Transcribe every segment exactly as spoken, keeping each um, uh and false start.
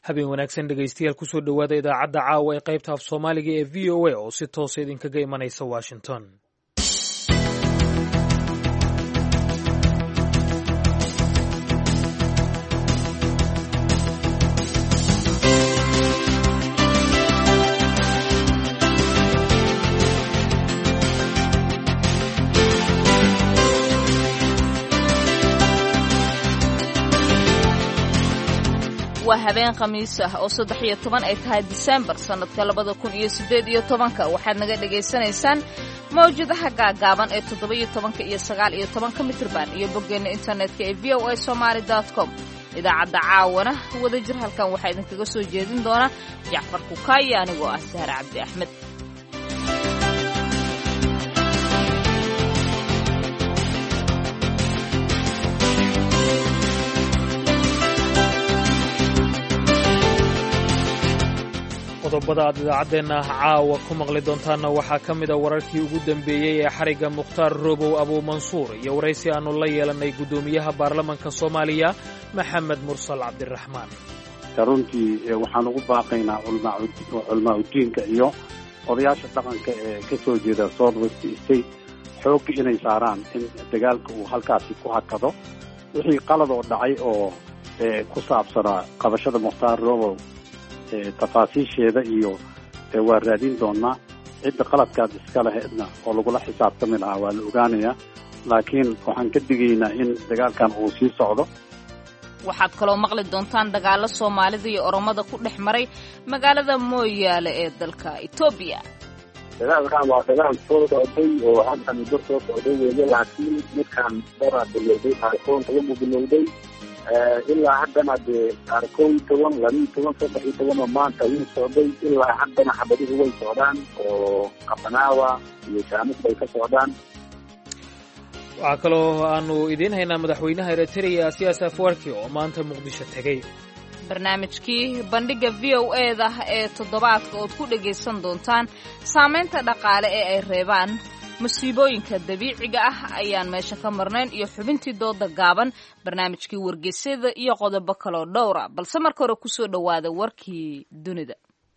habeen wanaagsan dhegaystayaal kusoo dhowaada idaacadda caawa ee qaybta af soomaaliga ee v o a oo si toosa idinkaga imanaysa washington. waa habeen khamiis ah oo saddex iyo toban ay tahay diseembar sannadka labada kun iyo siddeed iyo tobanka waxaad naga dhegaysanaysaan mawjadaha gaagaaban ee toddoba iyo tobanka iyo sagaal iyo tobanka mitirban iyo boggeenna internetka ee v o a somaali dot com idaacadda caawana wadajir halkan waxaa idinkaga soo jeedin doona jacfar kukaayi anigoo ah sahar cabdi axmed. qodobada aad idaacaddeenna caawa ku maqli doontaanna waxaa ka mid a wararkii ugu dambeeyey ee xarigga mukhtaar roobow abuumansuur iyo waraysi aannu la yeelannay guddoomiyaha baarlamanka soomaaliya maxamed mursal cabdiraxmaan. runtii waxaan ugu baaqaynaa culmaa udiinka iyo odayaasha dhaqanka ee ka soo jeeda south west state xoogga inay saaraan in dagaalka uu halkaasi ku hakado wixii qalad oo dhacay oo ku saabsanaa qabashada mukhtaar roobow tafaasiisheeda iyo waa raadin doonaa cidda qaladkaad iska lahaydna oo lagula xisaabtami lahaa waa la ogaanayaa laakiin waxaan ka digaynaa in dagaalkan uu sii socdo. waxaad kaloo maqli doontaan dagaallo soomaalida iyo oromada ku dhex maray magaalada mooyaale ee dalka etoobiya. dagaalkan waa dagaal soo socday oo hadda muddo soo socday weeye laakiin midkaan dara bilowday taariikhoonka lagu bilowday ilaa haddana dee taarikow iyo toban laba iyo toban saddex iyo toban oo maanta wuu socday ilaa haddana xabadihi way socdaan oo qabanaawa iyo shaamid bay ka socdaan. waxaa kaloo aanu idiin haynaa madaxweynaha eritrea siyaas afwerki oo maanta muqdisho tegey. barnaamijkii bandhigga v o eda ee toddobaadka ood ku dhegaysan doontaan saamaynta dhaqaale ee ay reebaan musiibooyinka dabiiciga ah ayaan meesha ka marnayn iyo xubintii dooda gaaban barnaamijkii wargeysyada iyo qodobo kaloo dhowra balse marka hore ku soo dhowaada warkii dunida.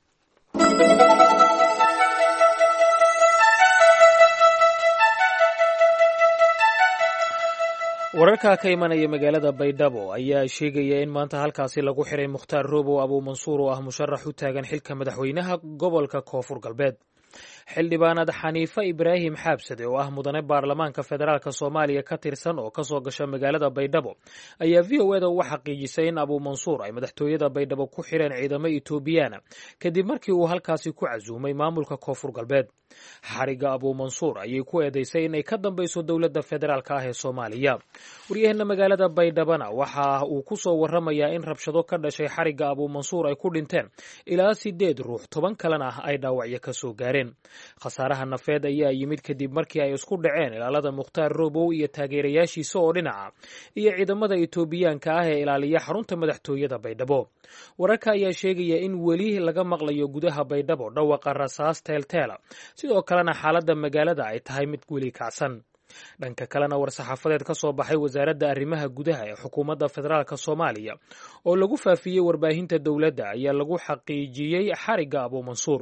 wararka ka imanaya magaalada baydhabo ayaa sheegaya in maanta halkaasi lagu xiray mukhtaar roobow abuumansuur oo ah musharax u taagan xilka madaxweynaha gobolka koonfur galbeed. xildhibaanad xaniife ibraahim xaabsade oo ah mudane baarlamaanka federaalka soomaaliya ka tirsan oo ka soo gasha magaalada baydhabo ayaa v o eda uga xaqiijisay in abuumansuur ay madaxtooyada baydhabo ku xireen ciidamo etoobiyaana kadib markii uu halkaasi ku casuumay maamulka koonfur galbeed. xarigga abuumansuur ayay ku eedaysay inay ka dambayso dowladda federaalka ah ee soomaaliya. waryaheena magaalada baydhabana waxa uu ku soo warramayaa in rabshado ka dhashay xarigga abuumansuur ay ku dhinteen ilaa sideed ruux toban kalena ah ay dhaawacyo ka soo gaareen. khasaaraha nafeed ayaa yimid kadib markii ay isku dhaceen ilaalada mukhtaar roobow iyo taageerayaashiisa oo dhinaca iyo ciidamada etoobiyaanka ah ee ilaaliya xarunta madaxtooyada baydhabo. wararka ayaa sheegaya in weli laga maqlayo gudaha baydhabo dhawaqa rasaas teelteela sidoo kalena xaaladda magaalada ay tahay mid weli kacsan. dhanka kalena war-saxaafadeed ka soo baxay wasaaradda arrimaha gudaha ee xukuumadda federaalk soomaaliya oo lagu faafiyey warbaahinta dowladda ayaa lagu xaqiijiyey xarigga abuumansuur.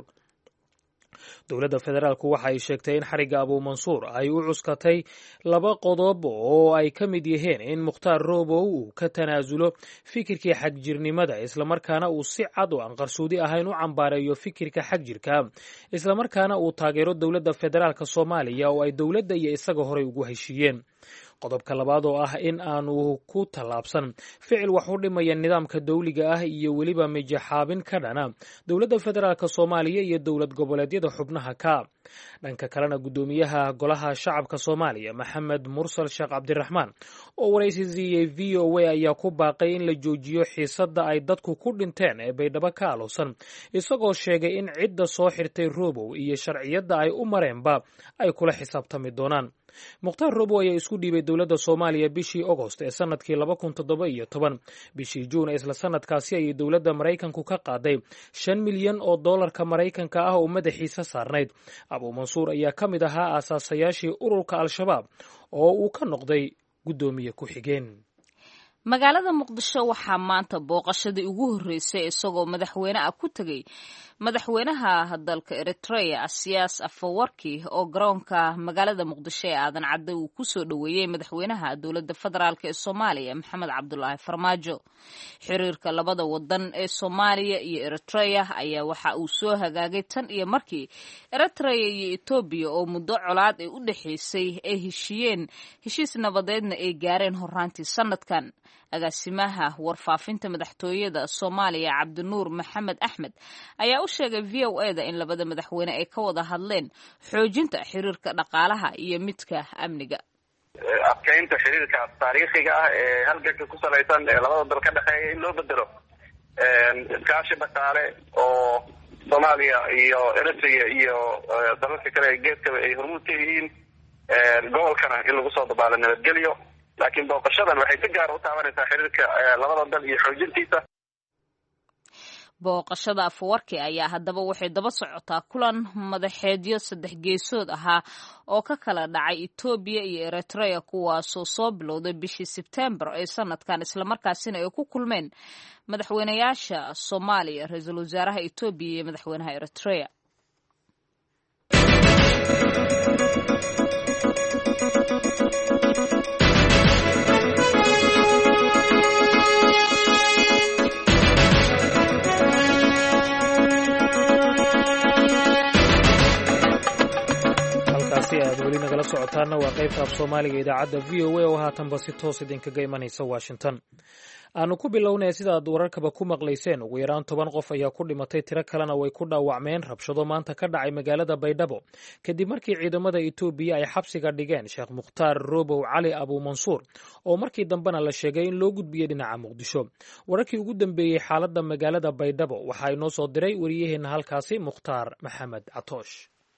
dowladda federaalku waxa ay sheegtay in xarigga abuumansuur ay u cuskatay laba qodob oo ay ka mid yihiin in mukhtaar roobow uu ka tanaasulo fikirkii xagjirnimada islamarkaana uu si cad oo aan qarsoodi ahayn u cambaareeyo fikirka xagjirka islamarkaana uu taageero dowladda federaalk soomaaliya oo ay dowladda iyo isaga horey ugu heshiiyeen. qodobka labaad oo ah in aanu ku tallaabsan ficil wax u dhimaya nidaamka dawliga ah iyo weliba mijaxaabin ka dhana dowladda federaalk soomaaliya iyo dowlad goboleedyada xubnaha ka. dhanka kalena guddoomiyaha golaha shacabka soomaaliya maxamed mursal sheekh cabdiraxmaan oo waraysi siiyey v o a ayaa ku baaqay in la joojiyo xiisadda ay dadku ku dhinteen ee baydhabo ka alowsan isagoo sheegay in cidda soo xirtay roobow iyo sharciyadda ay u mareenba ay kula xisaabtami doonaan. mukhtaar roobow ayaa isku dhiibay dowladda soomaaliya bishii ogost ee sanadkii laba kun toddoba iyo toban. bishii juun isla sanadkaasi ayay dowladda maraykanku ka qaaday shan milyan oo doolarka maraykanka ah oo madaxiisa saarnayd. abuumansuur ayaa ka mid ahaa aasaasayaashii ururka al-shabaab oo uu ka noqday guddoomiye ku-xigeen. magaalada muqdisho waxaa maanta booqashadii ugu horreysay isagoo madaxweyne ah ku tegey madaxweynaha dalka Eritrea Asiyaas Afwerki oo garoonka magaalada muqdisho ee aadan cadde uu ku soo dhoweeyey madaxweynaha dowladda federaalk ee Soomaaliya Maxamed Cabdullaahi Farmaajo. Xiriirka labada wadan ee Soomaaliya iyo Eritrea ayaa waxa uu soo hagaagay tan iyo markii Eritrea iyo Ethiopia oo muddo colaad ay u dhaxaysay ay heshiiyeen heshiis nabadeedna ay gaareen horraantii sanadkan. agaasimaha warfaafinta madaxtooyada Soomaaliya Cabdinuur Maxamed Axmed ayaa u sheegay V O A da in labada madaxweyne ay ka wada hadleen xoojinta xiriirka dhaqaalaha iyo midka amniga. adkeynta xiriirka taariikhiga ah ee halganka ku salaysan ee labada dal ka dhexeeya in loo bedelo iskaashi dhaqaale oo Soomaaliya iyo Eritrea iyo dalalka kale ee geeska ay hormuud ka yihiin gobolkana in lagu soo dabaalo nabadgelyo. laakiin booqashadan waxay si gaar ah u taabanaysaa xiriirka labada dal iyo xoojintiisa. booqashada Afwerki ayaa haddaba waxay daba socotaa kulan madaxeedyo saddex geesood ahaa oo ka kala dhacay Ethiopia iyo Eritrea kuwaasoo soo bilowday bishii Sebtembar ee sanadkan islamarkaasina ay ku kulmeen madaxweynayaasha Soomaaliya, ra'iisul wasaaraha Ethiopia iyo madaxweynaha Eritrea. aad weli nagala socotaana waa qaybta af Soomaaliga idaacadda V O A oo haatanba si toos idinkaga imanaysa Washington. aanu ku bilownay sidaad wararkaba ku maqlayseen ugu yaraan toban qof ayaa ku dhimatay, tiro kalena way ku dhaawacmeen rabshado maanta ka dhacay magaalada Baydhabo kadib markii ciidamada Itoobiya ay xabsiga dhigeen Sheekh Mukhtaar Roobow Cali Abu Mansuur oo markii dambena la sheegay in loo gudbiyay dhinaca Muqdisho. wararkii ugu dambeeyay xaaladda magaalada Baydhabo waxaa inoo soo diray wariyaheena halkaasi Mukhtaar Maxamed Catoosh.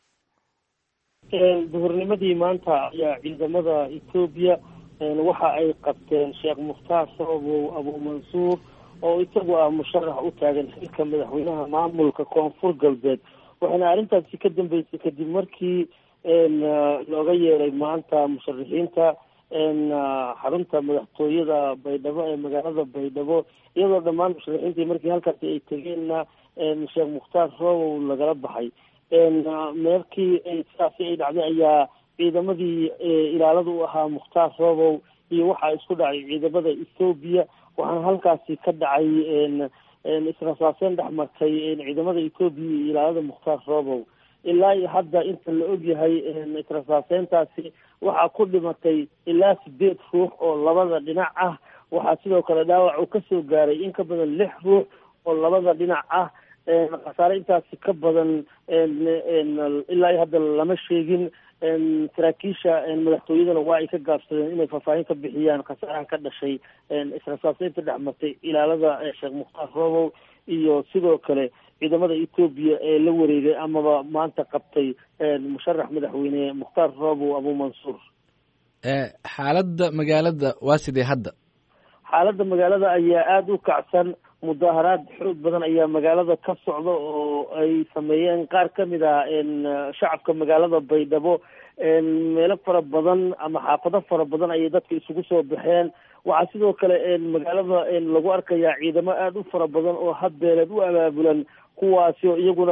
duhurnimadii maanta ayaa ciidamada Itoobiya waxa ay qabteen Sheekh Mukhtaar Roobow Abu Mansuur oo isagu ah musharax u taagan xilka madaxweynaha maamulka Koonfur Galbeed. waxaana arrintaasi ka dambeysay kadib markii looga yeeray maanta musharaxiinta xarunta madaxtooyada Baydhabo ee magaalada Baydhabo, iyadoo dhammaan musharaxiintii markii halkaasi ay tageenna Sheekh Mukhtaar Roobow lagala baxay. meerkii sidaasi ay dhacday ayaa ciidamadii ilaalada u ahaa Mukhtaar Roobow iyo waxaa isku dhacay ciidamada Itoobiya, waxaana halkaasi ka dhacay israsaaseen dhex martay ciidamada Itoobiya iyo ilaalada Mukhtaar Roobow. ilaa iyo hadda inta la ogyahay israsaaseentaasi waxaa ku dhimatay ilaa sideed ruux oo labada dhinac ah. waxaa sidoo kale dhaawac uu kasoo gaaray in ka badan lix ruux oo labada dhinac ah. khasaare intaasi ka badan ilaa iyo hadda lama sheegin. saraakiisha madaxtooyadana waa ay ka gaabsadeen inay faahfaahin ka bixiyaan khasaaraha ka dhashay israsaaseynta dhex martay ilaalada Sheekh Mukhtaar Roobow iyo sidoo kale ciidamada Itoobiya ee la wareegay amaba maanta qabtay musharax madaxweyne Mukhtaar Roobow Abu Mansuur. xaaladda magaalada waa sidee hadda? xaaladda magaalada ayaa aada u kacsan. mudaharaad xoog badan ayaa magaalada ka socda oo ay sameeyeen qaar ka mid ah shacabka magaalada Baydhabo. meelo fara badan ama xaafado fara badan ayay dadka isugu soo baxeen. waxaa sidoo kale magaalada lagu arkayaa ciidamo aada u fara badan oo hadbeeleed u abaabulan, kuwaasi oo iyaguna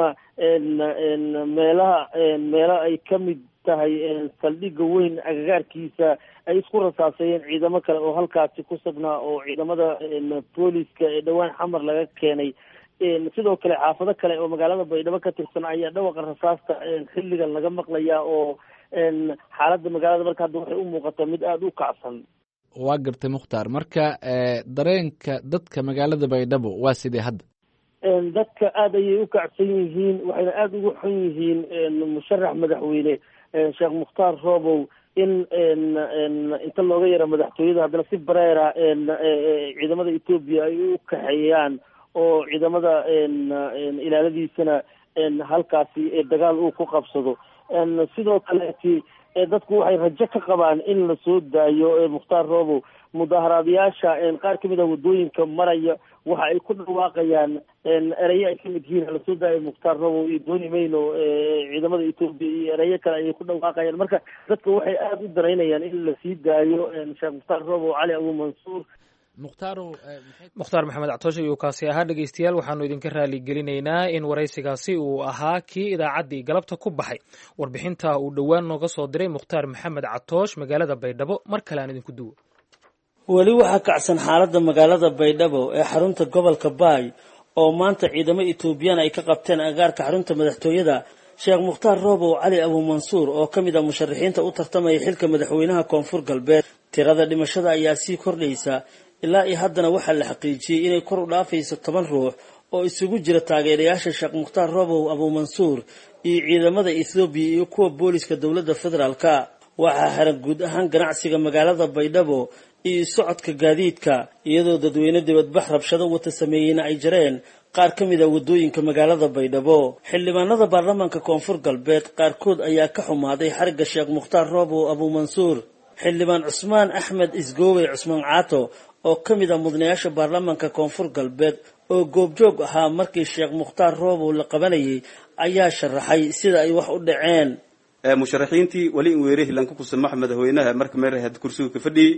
meelaha meelo ay ka mid tahay saldhigga weyn agagaarkiisa ay isku rasaaseeyeen ciidamo kale oo halkaasi ku sugnaa oo ciidamada booliska ee dhowaan xamar laga keenay. sidoo kale xaafado kale oo magaalada Baydhabo ka tirsan ayaa dhawaqa rasaasta xilligan laga maqlayaa oo xaaladda magaalada marka hadda waxay u muuqataa mid aada u kacsan. waa gartay Mukhtaar, marka dareenka dadka magaalada Baydhabo waa sidee hadda? dadka aada ayay u kacsan yihiin, waxayna aada ugu xun yihiin musharax madaxweyne Sheekh Mukhtaar Roobow in inta looga yara madaxtooyada haddana si bareera ciidamada Itoobiya ay u kaxeeyaan oo ciidamada ilaaladiisana halkaasi dagaal uu ku qabsado. sidoo kaleeti dadku waxay rajo ka qabaan in la soo daayo Mukhtaar Roobow. mudaharaadayaasha qaar kamid ah wadooyinka maraya waxa ay ku dhawaaqayaan erayo ay kamid yihiin la soo daayo Mukhtaar Roobow iyo dooni mayno ciidamada Itoobiya iyo erayo kale ay ku dhawaaqayaan. marka dadku waxay aada u daraynayaan in la sii daayo Sheekh Mukhtaar Roobow Cali Abu Mansuur. mukhtaar mukhtaar maxamed catoosh ayuu kaasi ahaa. dhegeystayaal waxaanu idinka raali gelinaynaa in waraysigaasi uu ahaa kii idaacaddii galabta ku baxay. warbixinta uu dhowaan nooga soo diray mukhtaar maxamed catoosh magaalada baydhabo mar kale aan idinku duwo. weli waxaa kacsan xaaladda magaalada baydhabo ee xarunta gobolka baay oo maanta ciidamo etoobiyaan ay ka qabteen agaarka xarunta madaxtooyada sheekh mukhtaar roobow cali abuumansuur oo ka mid ah musharaxiinta u tartamaya xilka madaxweynaha koonfur galbeed. tirada dhimashada ayaa sii kordhaysa ilaa iyo haddana waxaa la xaqiijiyey inay kor u dhaafayso toban ruux oo isugu jira taageerayaasha sheekh mukhtaar roobow abuumansuur iyo ciidamada ethoobiya iyo kuwa booliska dowladda federaalka. waxaa xiran guud ahaan ganacsiga magaalada baydhabo iyo socodka gaadiidka iyadoo dadweyne dibadbax rabshado wata sameeyeyna ay jareen qaar ka mid a wadooyinka magaalada baydhabo. xildhibaanada baarlamaanka koonfur galbeed qaarkood ayaa ka xumaaday xariga sheekh mukhtaar roobow abuumansuur. xildhibaan cusmaan axmed isgoowey cusmaan caato oo ka mid ah mudanayaasha baarlamaanka koonfur galbeed oo goobjoog ahaa markii sheekh mukhtaar roobow la qabanayay ayaa sharaxay sida ay wax u dhaceen. musharaxiintii wali in weerahi lanka kusamax madaxweynaha marka meeraha had kursiga ka fadhiyay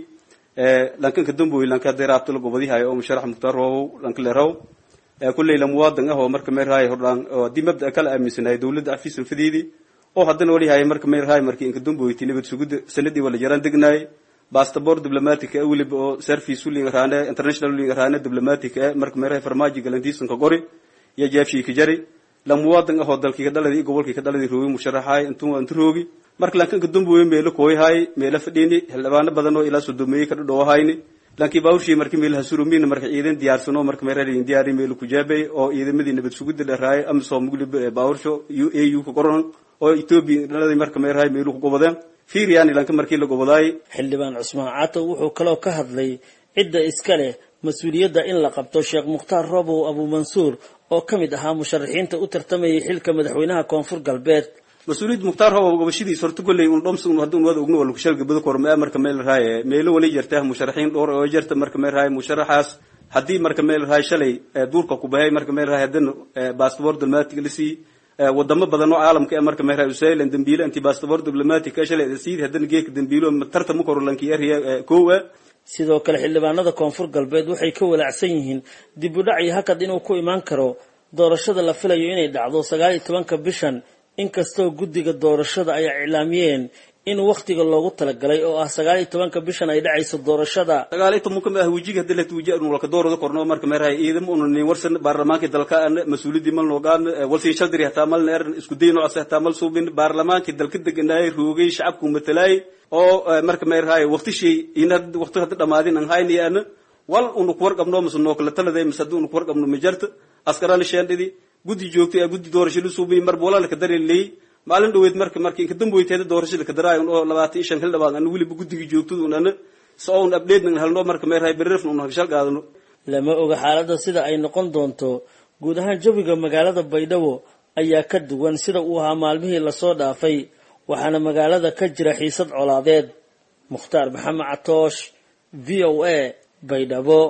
lankan ka damboy lanka deeraabta la gobadihay oo musharax mukhtaar roobow lanka leeraw kulley la muwaadin ah oo marka meerahay hordaan oo di mabda kala aaminsanay dawladda afiisan fadiidi oo haddana wali hay marka meerahay markii in ka damboy tinibad sugud sanadii wala jaraan degnay passport diplomatic ee waliba oo service wali raana international wali raana diplomatic ee marka meerahay farmaajo galantiisan ka qori iyo jeefshi ka jari la muwaadin ah oo dalkii ka dhaladii gobolkii ka dhaladii roobi musharaxay intuu aan roogi marka lankan ka damboy meelo kooy hay meelo fadhiini xildhibaano badan oo ilaa sodomeeyay ka dhawahayni lankii baawshii markii meelaha surumiin marka ciidan diyaarsano marka meerahay diyaari meel ku jaabay oo ciidamadii nabad sugida dheeraay am soo muglib baawrsho U A U ka qoran oo Ethiopia dhaladii marka meerahay meel ku gobadeen fiiriyaan lanka markii la gobaday. xildhibaan cusmaan caato wuxuu kaloo ka hadlay cidda iska leh mas'uuliyadda in la qabto sheekh mukhtaar roobow abuumansuur oo ka mid ahaa musharaxiinta u tartamayay xilka madaxweynaha koonfur galbeed. mas-uuliyad mukhtaar roobow gobashidiisa horta golley un dhomsun hadduu wada ogno wala kushalga bada korma marka meel raay meelo wali jirtaa musharaxiin dhowr oo jirta marka meel raay musharaxaas haddii marka meel raay shalay duurka ku bahay marka meel raay haddana passport diplomatic lisi wadamo badan oo caalamka ee marka meel raay usaylan dambiile anti passport diplomatic shalay sidii haddana geeka dambiilo tartamo korlanki area koowa. sidoo kale xildhibaanada koonfur galbeed waxay ka walaacsan yihiin dib u dhac iyo hakad inuu ku imaan karo doorashada la filayo inay dhacdo sagaal iyo tobanka bishan inkastoo guddiga doorashada ay iclaamiyeen in waqtiga loogu talagalay oo ah sagaal iyo tobanka bishan ay dhacayso doorashada. sagaal iyo tobanka ah wajiga hadii la tuujiyo inuu la doorado korno marka meerahay ciidamo uu nin warsan baarlamaanka dalka mas'uuliyadii mal loogaan walsi shadri hataa mal neer isku day nooc hataa mal suubin baarlamaanka dalka deganay roogay shacabku matalay oo marka meerahay waqti shay in waqti hada dhamaadin aan haynayaan wal uu ku warqabno masnoo kala taladay masadu uu ku warqabno majarta askaraan sheendidi guddi joogtay guddi doorashada suubin mar boolal ka dareelay maalin dhaweed marka markii ka damboyteeda doorashada ka daraayo oo labaatan iyo shan xildhibaan aan waliba guddiga joogtadu aan soo un update nan halno marka meerahay berrif nu hagshal qaadano. lama oga xaaladda sida ay noqon doonto. guud ahaan jawiga magaalada baydhabo ayaa ka duwan sida uu ahaa maalmihii lasoo dhaafay waxaana magaalada ka jira xiisad colaadeed. mukhtaar maxamed catoosh V O A baydhabo.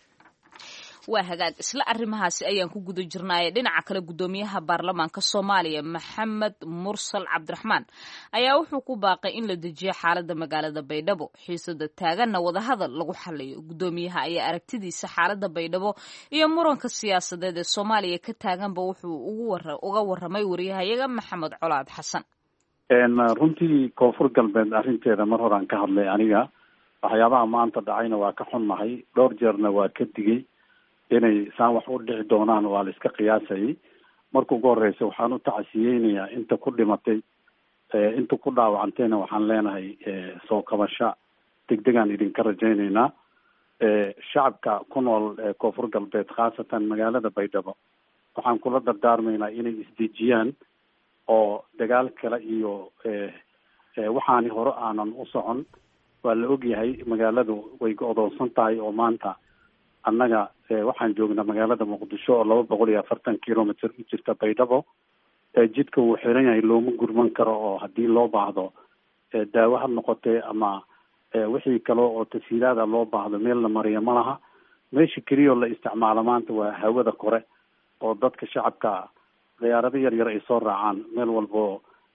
waa hagaag isla arrimahaasi ayaan ku guda jirnaaye dhinaca kale guddoomiyaha baarlamaanka soomaaliya maxamed mursal cabdiraxmaan ayaa wuxuu ku baaqay in la dejiyo xaaladda magaalada baydhabo xiisada taaganna wadahadal lagu xaliyo. guddoomiyaha ayaa aragtidiisa xaaladda baydhabo iyo muranka siyaasadeed ee soomaaliya ka taaganba wuxuu uga waramay wariyahayaga maxamed colaad xasan. runtii koonfur galbeed arrinteeda mar horaan ka hadlay aniga waxyaabaha maanta dhacayna waa ka xunnahay dhowr jeerna waa ka digay inay saan wax u dhici doonaan waa la iska qiyaasayay. marka ugu horeysa waxaan u tacasiyeynayaa inta ku dhimatay inta ku dhaawacantayna waxaan leenahay soo kabasho degdegaan idinka rajaynaynaa. shacabka ku nool koonfur galbeed khaasatan magaalada baydhabo waxaan kula dardaarmaynaa inay isdejiyaan oo dagaal kale iyo waxaani hore aanan u socon. waa la ogyahay magaaladu way go-doonsan tahay oo maanta annaga waxaan joognaa magaalada muqdisho oo laba boqol iyo afartan kilomitr u jirta baydhabo. jidka wuu xiran yahay looma gurman karo oo haddii loo baahdo daawo ha noqotee ama wixii kale oo tasiilaada loo baahdo meel la mariyo ma laha. meesha keliyao la isticmaalo maanta waa hawada kore oo dadka shacabka diyaarado yar yar ay soo raacaan meel walbo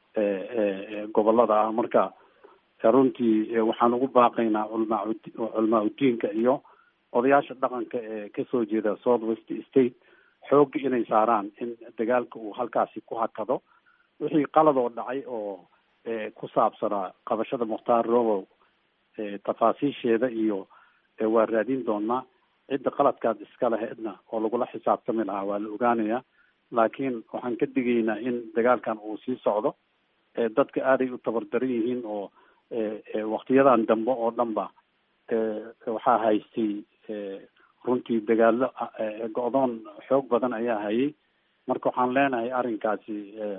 gobolada ah. marka runtii waxaan ugu baaqaynaa culmaa culmaa udiinka iyo odayaasha dhaqanka ee kasoo jeeda south west state xoogga inay saaraan in dagaalka uu halkaasi ku hakado wixii qaladoo dhacay oo ku saabsanaa qabashada mukhtaar robow tafaasiisheeda iyo waa raadin doonaa cidda qaladkaad iska laheedna oo lagula xisaabtami lahaa waa la ogaanayaa laakiin waxaan ka digaynaa in dagaalkan uu sii socdo dadka aaday u tabardaran yihiin oo waktiyadan dambe oo dhan ba waxaa haystay runtii dagaalo go-doon xoog badan ayaa hayay marka waxaan leenahay arrinkaasi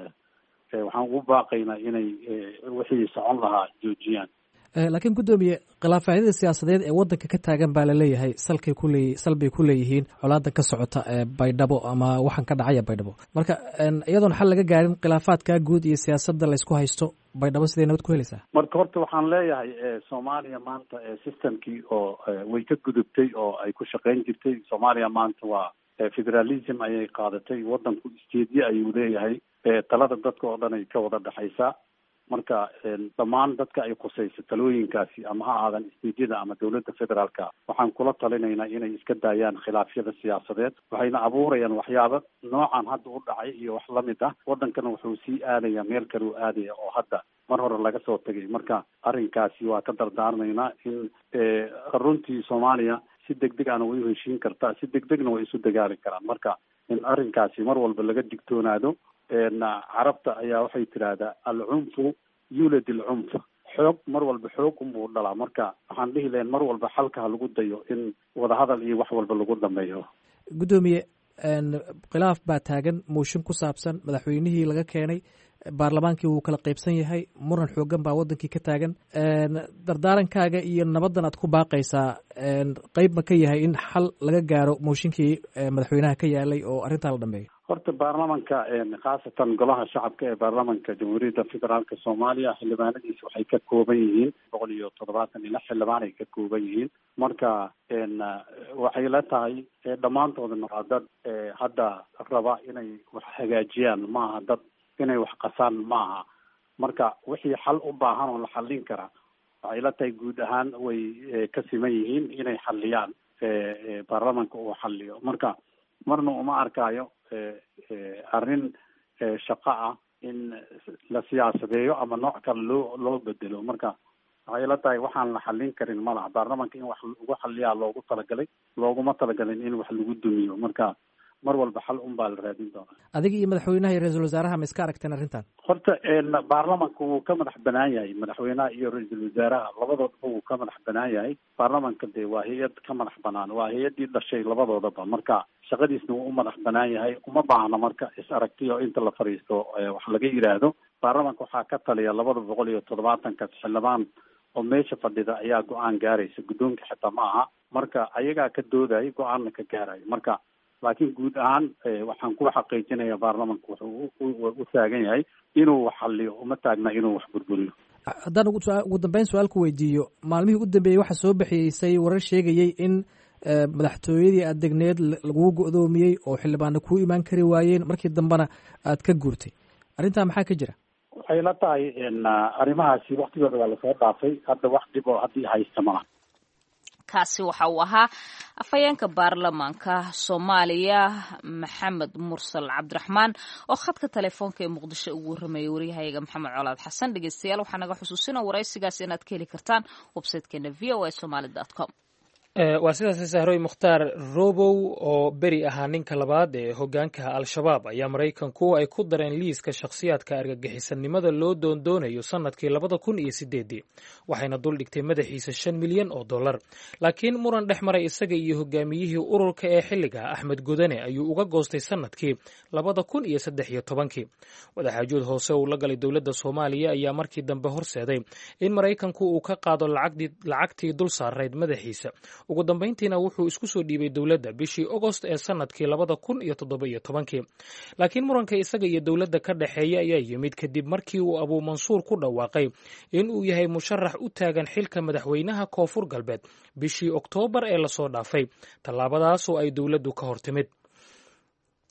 waxaan ugu baaqaynaa inay wixii socon lahaa joojiyaan laakiin guddoomiye khilaafadyada siyaasadeed ee waddanka ka taagan baa laleeyahay salkay kuleey sal bay ku leeyihiin colaada ka socota ee baydhabo ama waxaan ka dhacaya baydhabo marka iyadoon xal laga gaarin khilaafaadka guud iyo siyaasadda laysku haysto baydhabo siday nabad ku helaysaa marka horta waxaan leeyahay soomaaliya maanta systemkii oo way ka gudubtay oo ay ku shaqayn jirtay soomaaliya maanta waa federalism ayay qaadatay waddanku isteedye ayuu leeyahay talada dadka oo dhan ay ka wada dhexaysaa marka dhammaan dadka ay khusayso talooyinkaasi ama ha aadan isteedyada ama dawladda federaalka waxaan kula talinaynaa inay iska daayaan khilaafyada siyaasadeed waxayna abuurayaan waxyaaba noocan hadda u dhacay iyo wax lamid ah waddankana wuxuu sii aadaya meel kale u aadaya oo hadda mar hore laga soo tegay marka arrinkaasi waa ka dardaarmaynaa in runtii soomaaliya si deg deg ana way u heshiin kartaa si deg degna way isu dagaali karaan marka in arrinkaasi mar walba laga digtoonaado carabta ayaa waxay tidhaahdaa alcunfu yulad alcunf xoog mar walba xoog unbuu dhalaa marka waxaan dhihi lahayn mar walba xalka ha lagu dayo in wadahadal iyo wax walba lagu dhameeyo guddoomiye khilaaf baa taagan mooshin ku saabsan madaxweynihii laga keenay baarlamaankii wuu kala qaybsan yahay muran xoogan baa wadankii ka taagan dardaarankaaga iyo nabaddan aad ku baaqaysaa qeyb ma ka yahay in xal laga gaaro mooshinkii madaxweynaha ka yaalay oo arrintaa la dhameeyo horta baarlamanka khaasatan golaha shacabka ee baarlamanka jamhuuriyadda federaalka soomaaliya xildhibaanadiisa waxay ka kooban yihiin boqol iyo toddobaatan iyo lix xildhibaan ay ka kooban yihiin marka waxay la tahay dhammaantoodana waa dad hadda raba inay wax hagaajiyaan maaha dad inay wax qasaan maaha marka wixii xal u baahan oo la xallin karaa waxay la tahay guud ahaan way ka siman yihiin inay xalliyaan baarlamanka uu xalliyo marka marna uma arkaayo arrin shaqo ah in la siyaasadeeyo ama nooc kale loo loo bedelo marka waxay la tahay waxaan la xallin karin ma laha baarlamanka in wax lagu xalliyaa loogu talagalay looguma talagalin in wax lagu dumiyo marka mar walba xal un baa la raadin doonaa adiga iyo madaxweynaha iyo ra-iisul wasaaraha ma iska aragteen arrintan horta baarlamanka wuu ka madax banaan yahay madaxweynaha iyo ra-iisul wasaaraha labadoodaba wuu ka madax banaan yahay baarlamanka dee waa hay-ad ka madax banaan waa hay-addii dhashay labadoodaba marka shaqadiisna wuu u madax banaan yahay uma baahna marka is aragtiyo inta la fadhiisto wax laga yidhaahdo baarlamanka waxaa ka taliya labada boqol iyo toddobaatankas xildhibaan oo meesha fadhida ayaa go-aan gaaraysa guddoonka xitaa ma aha marka ayagaa ka doodaya go-aanna ka gaarayo marka laakiin guud ahaan waxaan ku xaqiijinaya baarlamanka wuxuu u taagan yahay inuu wax xalliyo uma taagna inuu wax burburiyo haddaan ugu dambeyn su-aal ku weydiiyo maalmihii u dambeeyey waxaa soo bixiyeysay warar sheegayey in madaxtooyadii aad degneed laguu go-doomiyey oo xildhibaana kuu imaan kari waayeen markii dambena aad ka guurtay arrintaa maxaa ka jira waxay la tahay arrimahaasi waktigooda waa lasoo dhaafay hadda wax dhib oo haddii haysta malaha kaasi waxa uu ahaa afhayeenka baarlamaanka soomaaliya maxamed mursal cabdiraxmaan oo khadka telefoonka ee muqdisho ugu warramayay waryahayaga maxamed colaad xasan dhegeystayaal waxaa naga xusuusina waraysigaas inaad ka heli kartaan websitekeena v o a somaly dot com waa sidaas sahroy mukhtaar robow oo beri ahaa ninka labaad ee hogaanka al-shabaab ayaa maraykanku ay ku dareen liiska shakhsiyaadka argagixisanimada loo doondoonayo sanadkii labada kun iyo sideedii waxayna duldhigtay madaxiisa shan milyan oo dollar laakiin muran dhex maray isaga iyo hogaamiyihii ururka ee xilliga axmed godane ayuu uga goostay sanadkii labada kun iyo saddex iyo tobankii wadaxaajood hoose uu la galay dowladda soomaaliya ayaa markii dambe horseeday in maraykanku uu ka qaado lacagtii dul saarayd madaxiisa ugu dambayntiina wuxuu isku soo dhiibay dowladda bishii ogost ee sanadkii labada kun iyo toddoba iyo tobankii laakiin muranka isaga iyo dowladda ka dhexeeya ayaa yimid kadib markii uu abuu mansuur ku dhawaaqay in uu yahay musharax u taagan xilka madaxweynaha koonfur galbeed bishii oktoobar ee lasoo dhaafay tallaabadaasoo ay dowladdu ka hortimid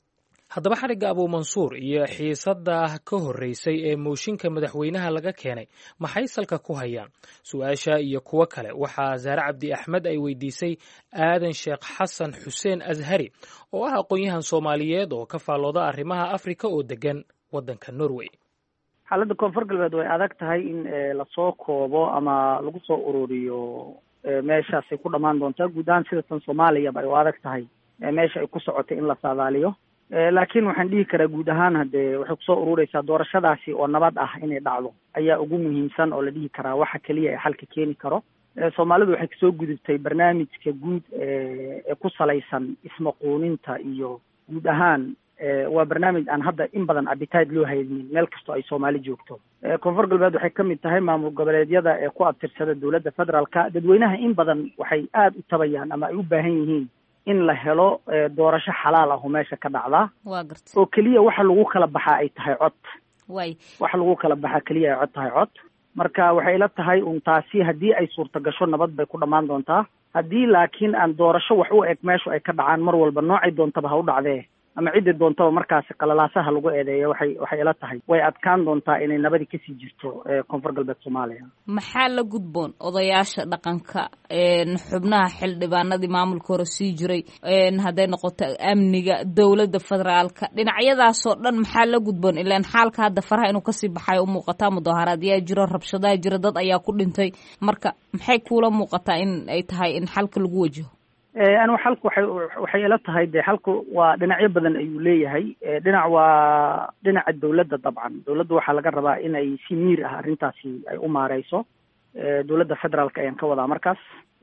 haddaba xarigga abuumansuur iyo xiisadda ka horreysay ee mooshinka madaxweynaha laga keenay maxay salka ku hayaan su-aasha iyo kuwo kale waxaa saare cabdi axmed ay weydiisay aadan sheekh xasan xuseen ashari oo ah aqoon-yahan soomaaliyeed oo ka faallooda arrimaha afrika oo degan waddanka norway. xaaladda koonfur galbeed way adag tahay in lasoo koobo ama lagu soo ururiyo meeshaasay ku dhammaan doontaa. guud ahaan sida tan soomaaliyaba ay u adag tahay meesha ay ku socotay in la saadaaliyo, laakiin waxaan dhihi karaa guud ahaan haddee waxay kusoo urureysaa doorashadaasi oo nabad ah inay dhacdo ayaa ugu muhiimsan oo la dhihi karaa waxa keliya ee xalka keeni karo. soomaalidu waxay kasoo gudubtay barnaamijka guud ee ku salaysan ismaquuninta iyo guud ahaan waa barnaamij aan hadda in badan appetite loo haynin meel kastoo ay soomaali joogto. koonfur galbeed waxay ka mid tahay maamul goboleedyada ee ku abtirsada dowladda federaalka. dadweynaha in badan waxay aada u tabayaan ama ay u baahan yihiin in la helo doorasho xalaal ah oo meesha ka dhacdaa oo keliya waxa lagu kala baxaa ay tahay cod. way waxa lagu kala baxaa keliya ay cod tahay cod. marka waxay ila tahay un taasi haddii ay suurta gasho nabad bay ku dhammaan doontaa. haddii laakiin aan doorasho wax u eg meeshu ay ka dhacaan mar walba noocay doontaba ha u dhacdee ama ciddii doontaba markaasi qalalaasaha lagu eedeeyo waxay waxay ila tahay way adkaan doontaa inay nabadi kasii jirto koonfur galbeed soomaaliya. maxaa la gudboon odayaasha dhaqanka, xubnaha xildhibaanadii maamulka hore sii jiray, hadday noqoto amniga, dowladda federaalka, dhinacyadaasoo dhan maxaa la gudboon? ilaan xaalka hadda faraha inuu kasii baxayo u muuqataa. mudaharaad yaa jiro, rabshadaha jira, dad ayaa ku dhintay. marka maxay kuula muuqataa in ay tahay in xalka lagu wajaho? anigu xalku waxay waxay ila tahay dee xalku waa dhinacyo badan ayuu leeyahay. dhinac waa dhinaca dowladda. dabcan dowladda waxaa laga rabaa in ay si miir ah arrintaasi ay u maareyso. dowladda federaalka ayaan ka wadaa markaas.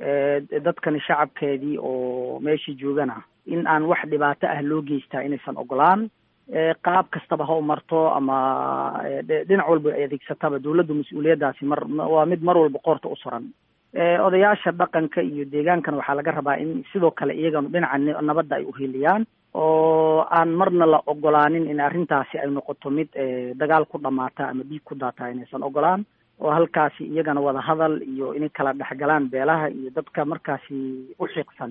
dadkani shacabkeedii oo meeshii joogana in aan wax dhibaato ah loo geystaa inaysan ogolaan. qaab kastaba ha u marto ama dhinac walba ay adeegsataba dowladda mas-uuliyaddaasi mar waa mid mar walba qoorta u suran. odayaasha dhaqanka iyo deegaankana waxaa laga rabaa in sidoo kale iyagana dhinaca nabadda ay uheliyaan oo aan marna la ogolaanin in arrintaasi ay noqoto mid dagaal ku dhamaata ama dhiig ku daata inaysan ogolaan, oo halkaasi iyagana wada hadal iyo inay kala dhexgalaan beelaha iyo dadka markaasi u xiiqsan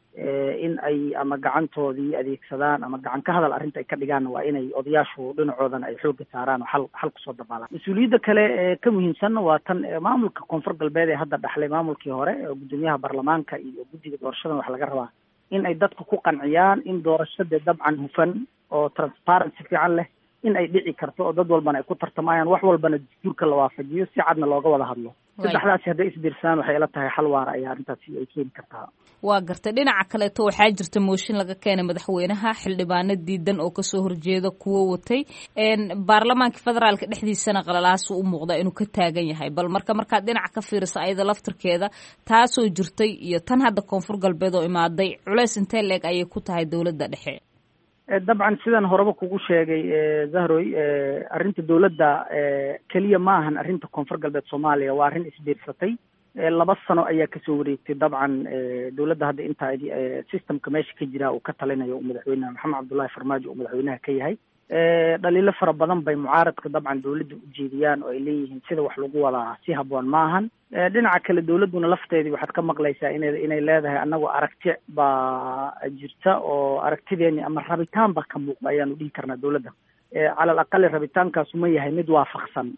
in ay ama gacantoodii adeegsadaan ama gacan ka hadal arrinta ay ka dhigaan. waa inay odayaashu dhinacoodana ay xooga saaraan oo xal xal kusoo dabaalaan. mas-uuliyadda kale ee ka muhiimsanna waa tan maamulka koonfur galbeed ee hadda dhaxlay maamulkii hore oo guddoomiyaha baarlamaanka iyo guddiga doorashadan waxa laga rabaa in ay dadka ku qanciyaan in doorashada dabcan hufan oo transparency fiican leh in ay dhici karto oo dad walbana ay ku tartamayaan, wax walbana dastuurka la waafajiyo, si cadna looga wada hadlo. saddexdaasi hadday isbiirsadaan waxay ila tahay xal waara ayaa arrintaasi ay keeni kartaa. waa gartay. dhinaca kaleeto waxaa jirta mooshin laga keenay madaxweynaha, xildhibaano diidan oo kasoo horjeeda kuwo watay. baarlamaanka federaalka dhexdiisana qalalaasu u muuqda inuu ka taagan yahay. bal marka markaad dhinaca ka fiirisa ayada laftirkeeda taasoo jirtay iyo tan hadda koonfur galbeed oo imaaday, culeys intee leeg ayay ku tahay dowladda dhexe? dabcan sidan horeba kugu sheegay zahroy, arrinta dowladda keliya ma ahan arrinta koonfur galbeed soomaaliya, waa arrin isbiirsatay. laba sano ayaa kasoo wareegtay. dabcan dowladda hadda intaa systemka meesha ka jira uu ka talinayo madaxweyne maxamed cabdullaahi farmaajo uu madaxweynaha ka yahay. dhaliilo fara badan bay mucaaradka dabcan dowladda ujeediyaan oo ay leeyihiin sida wax lagu wadaa si habboon ma ahan. dhinaca kale dowladduna lafteedii waxaad ka maqlaysaa ina inay leedahay annagu aragti baa jirta oo aragtideeni ama rabitaan ba ka muuqda ayaanu dhihi karnaa dowladda. cala al aqali rabitaankaasu ma yahay mid waafaqsan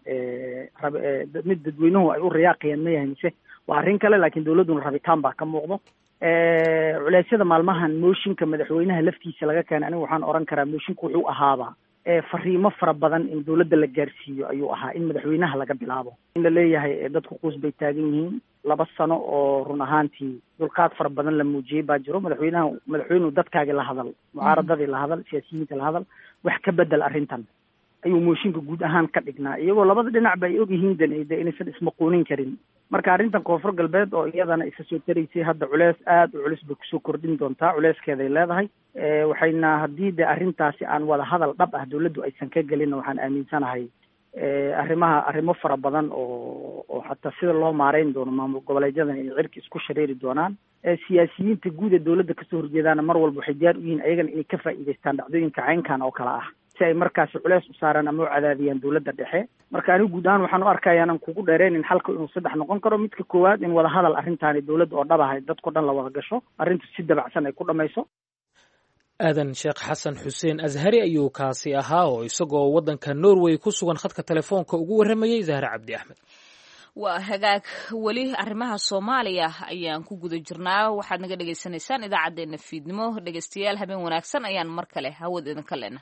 mid dadweynuhu ay u riyaaqayaan ma yahay mise waa arrin kale, laakiin dowladduna rabitaan baa ka muuqdo. culeysyada maalmahan mooshinka madaxweynaha laftiisa laga keenay aniga waxaan oran karaa mooshinka wuxuu ahaaba fariimo fara badan in dowladda la gaarsiiyo ayuu ahaa in madaxweynaha laga bilaabo. in la leeyahay dadku quus bay taagan yihiin laba sano oo run ahaantii dulqaad fara badan la muujiyey baa jiro. madaxweynaha madaxweynuhu dadkaagi la hadal, mucaaradadii la hadal, siyaasiyiinta la hadal, wax ka bedel arrintan ayuu mooshinka guud ahaan ka dhignaa, iyagoo labada dhinac ba ay ogyihiin de inaysan ismaquunin karin. marka arrintan koonfur galbeed oo iyadana isa soo taraysay hadda culeys aada u culus bay kusoo kordhin doontaa. culeyskeeday leedahay. waxayna haddii de arrintaasi aan wada hadal dhab ah dowladdu aysan ka gelin, waxaan aaminsanahay arrimaha arrimo fara badan oo oo xataa sida loo maareyn doono maamul goboleedyadan inay cirka isku shareeri doonaan. siyaasiyiinta guud ee dowladda kasoo horjeedaana mar walba waxay diyaar u yihiin ayagana inay ka faa'iidaystaan dhacdooyinka caynkan oo kale ah si ay markaasi culeys u saaraan ama u cadaadiyaan dowladda dhexe. marka anigu guud ahaan waxaan u arkaya inaan kugu dheereynin xalka inuu saddex noqon karo. midka koowaad in wada hadal arrintaani dowladda oo dhab ahay dadko dhan la wada gasho, arrintu si dabacsan ay ku dhamayso. aadan sheekh xasan xuseen ashari ayuu kaasi ahaa oo isagoo waddanka norway ku sugan khadka telefoonka ugu warramayey zahra cabdi axmed. waa hagaag weli arrimaha soomaaliya ayaan ku guda jirnaa. waxaad naga dhagaysanaysaan idaacaddeenna fiidnimo. dhegaystayaal habeen wanaagsan ayaan mar kale hawad idinka lena.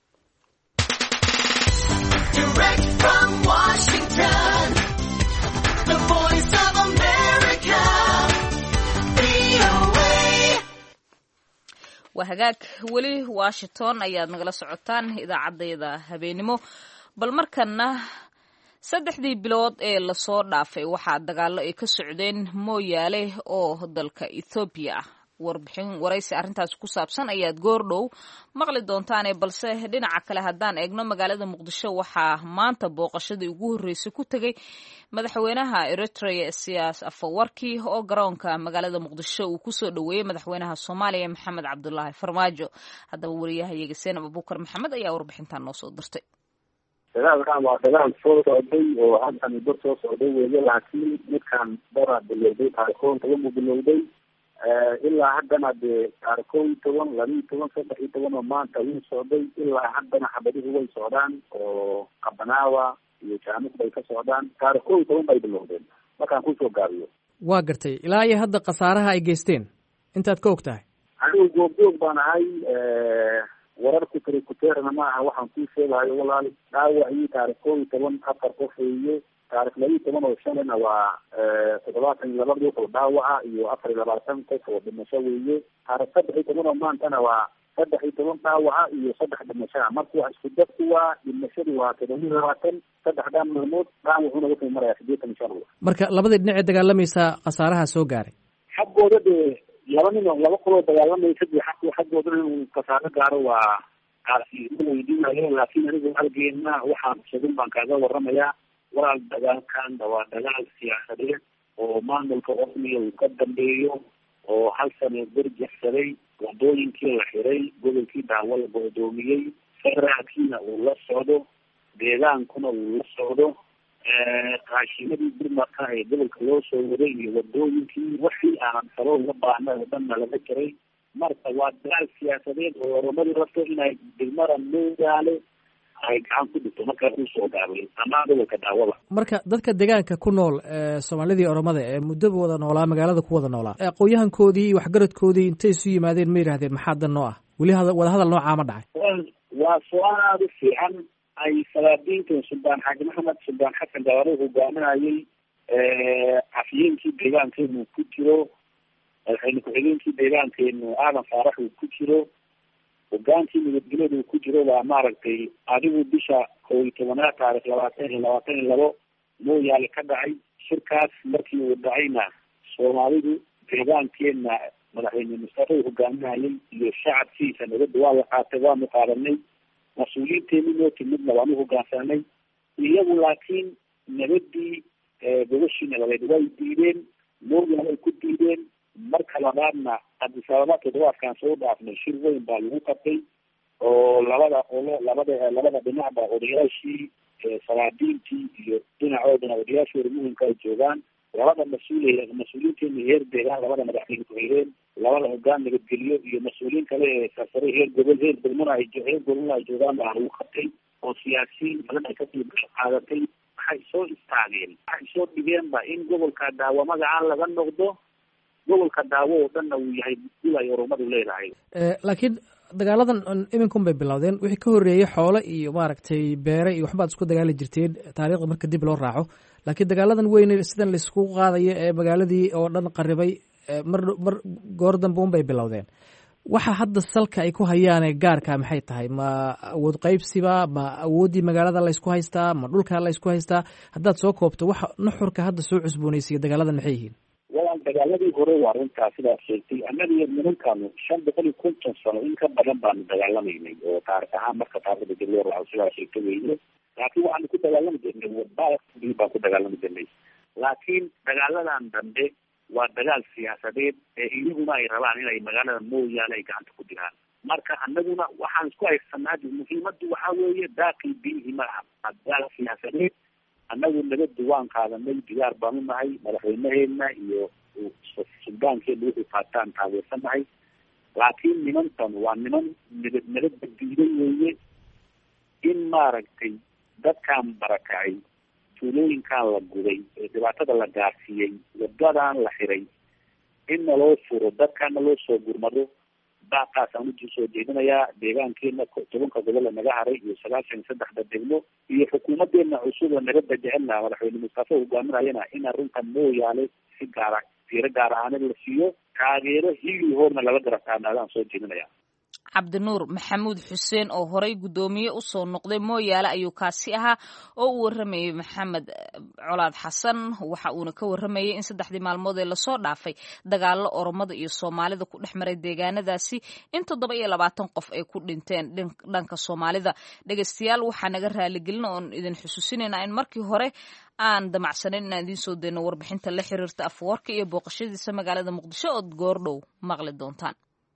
waa hagaag weli washington ayaad nagala socotaan idaacaddayda habeenimo. bal markana saddexdii bilood ee lasoo dhaafay waxaa dagaallo ay ka socdeen mooyaale oo dalka ethoobiya ah. warbixin waraysi arrintaas ku saabsan ayaad goordhow maqli doontaane, balse dhinaca kale haddaan eegno magaalada muqdisho waxaa maanta booqashadii ugu horreysay ku tegey madaxweynaha eritrea siyaas afawarki oo garoonka magaalada muqdisho uu kusoo dhoweeyey madaxweynaha soomaaliya maxamed cabdulaahi farmaajo. haddaba wariyahayaga seenab abuukar maxamed ayaa warbixintan noo soo dirtay. dagaalkan waa dagaal soo socday oo hadda muddo soo socday weeye, laakiin midkaan daraa bilowday taarikoon toban buu bilowday ilaa haddana dee taarikoon toban labiiyo toban saddex iyo toban oo maanta wuu socday ilaa haddana xabadihi way socdaan oo qabanaawa iyo jaamuk bay ka socdaan. taarikoon toban bay bilowdeen markaan kusoo gaabiyo. waa gartay ilaa iyo hadda khasaaraha ay geysteen intaad ka og tahay? anigu goobjoog baan ahay, wararku trikuteerna ma aha waxaan kuu sheegahayo walaal. dhaawacii taarikh koob iyo toban afar qof weeye, taarikh laba iyo toban oo shalina waa toddobaatan iyo laba ruux oo dhaawaca iyo afar iyo labaatan qof oo dhimasho weeye. taarikh saddex iyo toban oo maantana waa saddex iyo toban dhaawaca iyo saddex dhimashaa. marka wax isku dadku waa dhimashadu waa todoba iyo labaatan, saddexdaa maalmood dhaawacuna wuxuu marayaa sideetan iyo shan ruux. marka labadii dhinac ee dagaalamaysa khasaaraha soo gaaray xaggooda dee laba nin oo laba qoloo dagaalamaysa dee xaq xaggooda inuu khasaaro gaaro waa weydiinayo, laakiin anigu halgeena waxaan sugin baan kaaga waramayaa. walaal dagaalkan waa dagaal siyaasadeed oo maamulka ormiya uu ka dambeeyo oo hal sano berjaxsaday, wadooyinkii la xiray, gobolkii daawo la goodoomiyey, federaalkiina uu la socdo, deegaankuna uu la socdo, raashimadii burmarka ee gobolka loo soo waday iyo wadooyinkii wixii aan salo uga baahnay oo dhanna laga jiray. marka waa dagaal siyaasadeed oo oromadu rabto inay degmada mooyaale ay gacan ku dhigto markaa kusoo gaabay amaa gobolka daawada. marka dadka deegaanka ku nool soomaalidii oromada ee muddaba wada noolaa magaalada ku wada noolaa aqoon-yahankoodii iyo waxgaradkoodii intay isu yimaadeen ma yidhahdeen maxaa dan noo ah? weli wada hadal noocaa ma dhacay? waa su-aal aada u fiican. ay salaadiintan suldaan xaaji maxamed suldaan xasan gabaare hogaaminayay, cafiyeenkii deegaankeenu ku jiro, madaxweyne ku-xigeenkii deegaankeenu aadan faarax uu ku jiro, hogaankii nabadgelyada uu ku jiro waa maaragtay adigu bisha kow iyo tobanaad taarikh labaatan iyo labaatan iyo labo mooyaale ka dhacay. shirkaas markii uu dhacayna soomaalidu deegaankeena madaxweyne mustafa uu hogaaminayay iyo shacabkiisa nabadda waa la qaatay, waanu qaadanay. mas-uuliyiinteeni noo timidna waanu hogaansanay. iyagu laakiin nabadii gobashii nabadeed way diideen, mooyaale way ku diideen. marka labaadna cabdisaababa toddobaadkaan soo dhaafnay shir weyn baa lagu qabtay oo labada qolo labada labada dhinacba odayaashii salaadiintii iyo dhinacoodana odayaashooda muhimka ay joogaan. labada mas-uul mas-uuliyiinteena heer deegaan, labada madaxweyne ku-xigeen, labada hogaan nabadgeliyo iyo mas-uuliyiin kale ee sarsare heer gobol heer degmana ay heer gobolna ay joogaan baa lagu qabtay oo siyaasiyiin badan ay kasii qaadatay. waxay soo istaageen waxay soo dhigeenba in gobolka daawo magacaan laga noqdo, gobolka daawo oo dhanna uu yahay dil ay oromadu leedahay. laakiin dagaaladan iminkun bay bilowdeen. wixii ka horreeyey xoole iyo maaragtay beere iyo waxbaad isku dagaali jirteen taariikhda marka dib loo raaco, laakiin dagaaladan weyn sidan laisku qaadayo ee magaaladii oo dhan qaribay mar mar goor dambe un bay bilowdeen. waxa hadda salka ay ku hayaane gaarka maxay tahay? ma awood qaybsiba, ma awooddii magaalada laysku haystaa, ma dhulka laysku haystaa? haddaad soo koobto waxa nuxurka hadda soo cusboonaysiiya dagaaladan maxay yihiin? walaal dagaaladii hore waa runtaa sidaad sheegtay. annaga iyo nimankaanu shan boqol iyo konton sano in ka badan baanu dagaalamaynay oo taarikh ahaan marka taarikhda dib loo raaco sidaa sheegta weyne. laakiin waxaanu ku dagaalami jirnay wadbaa baan ku dagaalami jirnay. laakiin dagaaladan dambe waa dagaal siyaasadeed ee iyaguna ay rabaan inay magaalada mooyaale ay gacanta ku digaan. marka annaguna waxaan isku haysanaa muhiimadu waxaa weeye daaqii biyihi ma aha. waa dagaal siyaasadeed. annagu nabadda waan qaadanay, diyaar baan u nahay, madaxweynaheena iyo suldaankeena wuxuu qaataan taageersanahay. laakiin nimankan waa niman nabad nabadda diiday weeye in maaragtay dadkan barakacay tuulooyinkan la guday ee dhibaatada la gaarsiiyey wadadan la xiray in naloo furo dadkana loo soo gurmado baaqaas aan u soo jeedinayaa deegaankeena tobanka gobol naga haray iyo sagaashan saddexda degmo iyo xukuumadeena cusub oo nabadda jecelna madaxweyne Mustafa hogaaminayana in arrintan mooyaale si gaara fiiro gaar ahaaneed la siiyo taageero hili horna laga garabtaanadaan soo jeedinayaa. cabdinuur maxamuud xuseen oo horey guddoomiye u soo noqday mooyaale ayuu kaasi ahaa oo uu waramayay maxamed colaad xasan waxa uuna ka waramayay in saddexdii maalmood ee lasoo dhaafay dagaallo oromada iyo soomaalida ku dhex maray deegaanadaasi in toddoba iyo labaatan qof ay ku dhinteen dhanka soomaalida. dhegeystayaal waxaa naga raaligelin oon idin xusuusinaynaa in markii hore aan damacsanayn inaan idiin soo dayno warbixinta la xiriirta afwarka iyo booqashadiisa magaalada muqdisho ood goordhow maqli doontaan.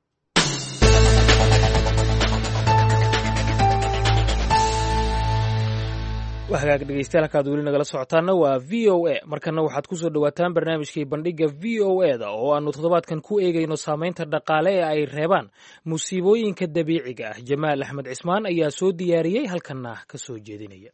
hagaag dhegeystayaal halkaad weli nagala socotaana waa v o a markana waxaad ku soo dhowaataan barnaamijkii bandhiga v o e da oo aanu toddobaadkan ku eegayno saamaynta dhaqaale ee ay reebaan musiibooyinka dabiiciga ah. jamaal axmed cismaan ayaa soo diyaariyey halkanna ka soo jeedinaya.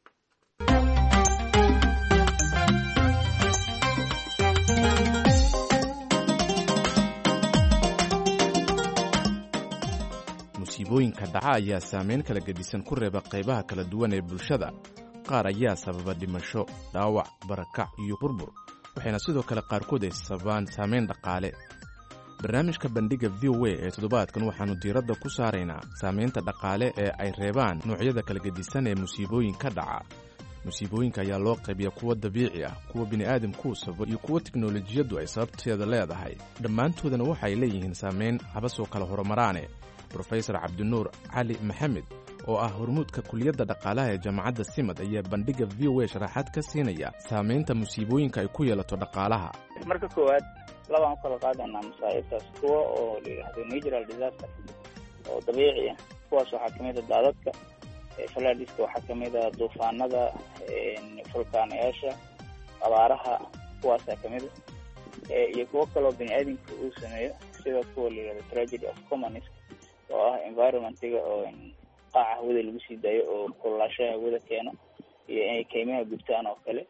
musiibooyinka dhaca ayaa saamayn kala gedisan ku reeba qaybaha kala duwan ee bulshada. qaar ayaa sababa dhimasho, dhaawac, barakac iyo burbur, waxayna sidoo kale qaarkood ay sababaan saamayn dhaqaale. barnaamijka bandhiga v o a ee toddobaadkan waxaannu diiradda ku saaraynaa saamaynta dhaqaale ee ay reebaan noocyada kala gedisan ee musiibooyinka dhaca. musiibooyinka ayaa loo qaybiya kuwa dabiici ah, kuwa bini'aadamkuu sababo iyo kuwa tiknolojiyaddu ay sababteeda leedahay. dhammaantoodana waxay leeyihiin saamayn habasoo kala horumaraane. brofesor cabdinuur cali maxamed oo ah hormuudka kuliyadda dhaqaalaha ee jaamacadda simad ayaa bandhiga v o a sharaxaad ka siinaya saamaynta musiibooyinka ay ku yeelato dhaqaalaha. marka koowaad labaan u kala qaadanaa masaa'ibtaas kuwa oo la yidhaahdo natural disaster oo dabiici ah. kuwaas waxaa kamid a daadadka, falaadhiska, waxaa kamid a duufaanada, fulkaanayaasha, abaaraha, kuwaasaa kamid a iyo kuwo kaloo biniaadamka uu sameeyo sida kuwa la yidhahdo tragedy of commons oo ah environmentiga oo qaaca hawada lagu sii daayo oo kululaashaha hawada keeno iyo inay kaymaha gubtaan oo kale.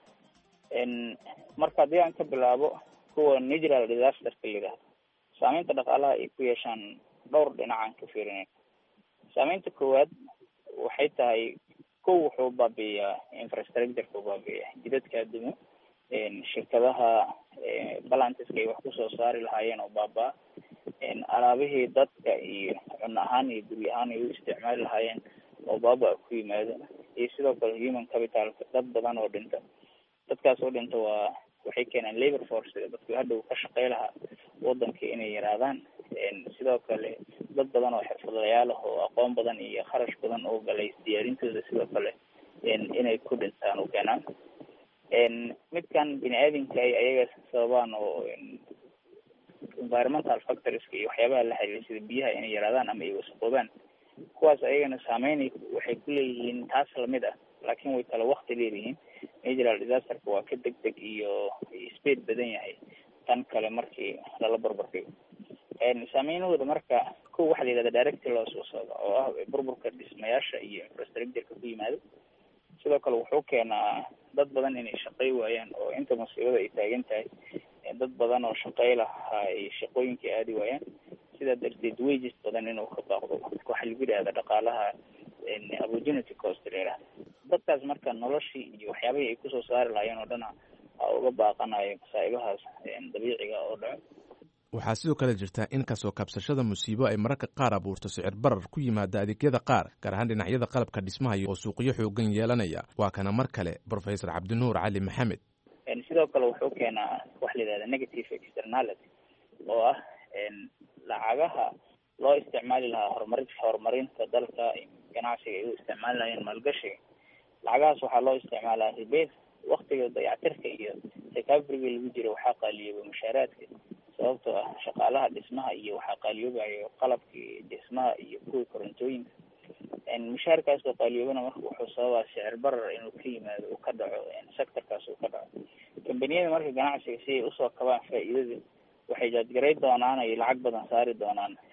marka haddii aan ka bilaabo kuwa natural disasterka la yidhaahdo saamaynta dhaqaalaha ay ku yeeshaan dhowr dhinacaan ka fiirinay. saamaynta koowaad waxay tahay kow wuxuu baabi'iyaa infrastructureka baabi'iya jidadka adumo, shirkadaha balantiska ay wax kusoo saari lahaayeen oo baabaa, alaabihii dadka iyo cunno ahaan iyo guryo ahaan ay u isticmaali lahaayeen oo baaba ku yimaado, iyo sidoo kale human capitalka dad badan oo dhinta. dadkaas oo dhinta waa waxay keenaan labor force dadku hadhow ka shaqey lahaa wadanka inay yaraadaan. sidoo kale dad badan oo xirfadlayaal ah oo aqoon badan iyo kharash badan oo galay diyaarintooda sidoo kale inay ku dhintaan u keenaan. midkan biniaadamka ay ayaga sababaan oo environmental factors iyo waxyaabaha la xiriira sida biyaha inay yaraadaan ama ay wasaqoobaan, kuwaas ayagana saameyn waxay ku leeyihiin taas lamid ah, laakiin way kala waqti leeyihiin. natural disasterka waa ka degdeg iyo speed badan yahay tan kale markii lala barbardhigo. saameynahooda marka kow waxaa la yidhahda direct loss oo ah burburka dhismayaasha iyo infrastructureka ku yimaado. sidoo kale wuxuu keenaa dad badan inay shaqey waayaan oo inta musiibada ay taagan tahay dad badan oo shaqey lahaa ay shaqooyinkii aadi waayaan. sidaa darteed wages badan inuu ka baaqdo waxaa lagu yidhahda dhaqaalaha opportunity cost la yidhahda. dadkaas marka noloshii iyo waxyaabihii ay kusoo saari lahaayeen oo dhana aa uga baaqanayo masaa'ibahaas dabiiciga oo dhaco. waxaa sidoo kale jirta in kasoo kabsashada musiibo ay mararka qaar abuurto sicir barar ku yimaada adeegyada qaar, gaar ahaan dhinacyada qalabka dhismaha oo suuqyo xoogan yeelanaya. waa kana mar kale brofesor cabdinuur cali maxamed. sidoo kale wuxuu keenaa waxa la yidhahda negative externality oo ah lacagaha loo isticmaali lahaa horumari horumarinta dalka, ganacsiga ay u isticmaali lahaayeen maalgashiga. lacagahaas waxaa loo isticmaalaa ribeed. waktiga dayactirka iyo recoveryga lagu jiro waxaa qaaliyooba mushaaraadka sababtoo ah shaqaalaha dhismaha iyo waxaa qaaliyoobayo qalabkii dhismaha iyo kuwii korontooyinka. mushaarkaas oo qaaliyoobana marka wuxuu sababaa sicir barar inuu ka yimaado uu ka dhaco sectorkaas uu ka dhaco. kambaniyada marka ganacsiga si ay usoo kabaan faa'iidada waxay jaadgaray doonaan ay lacag badan saari doonaan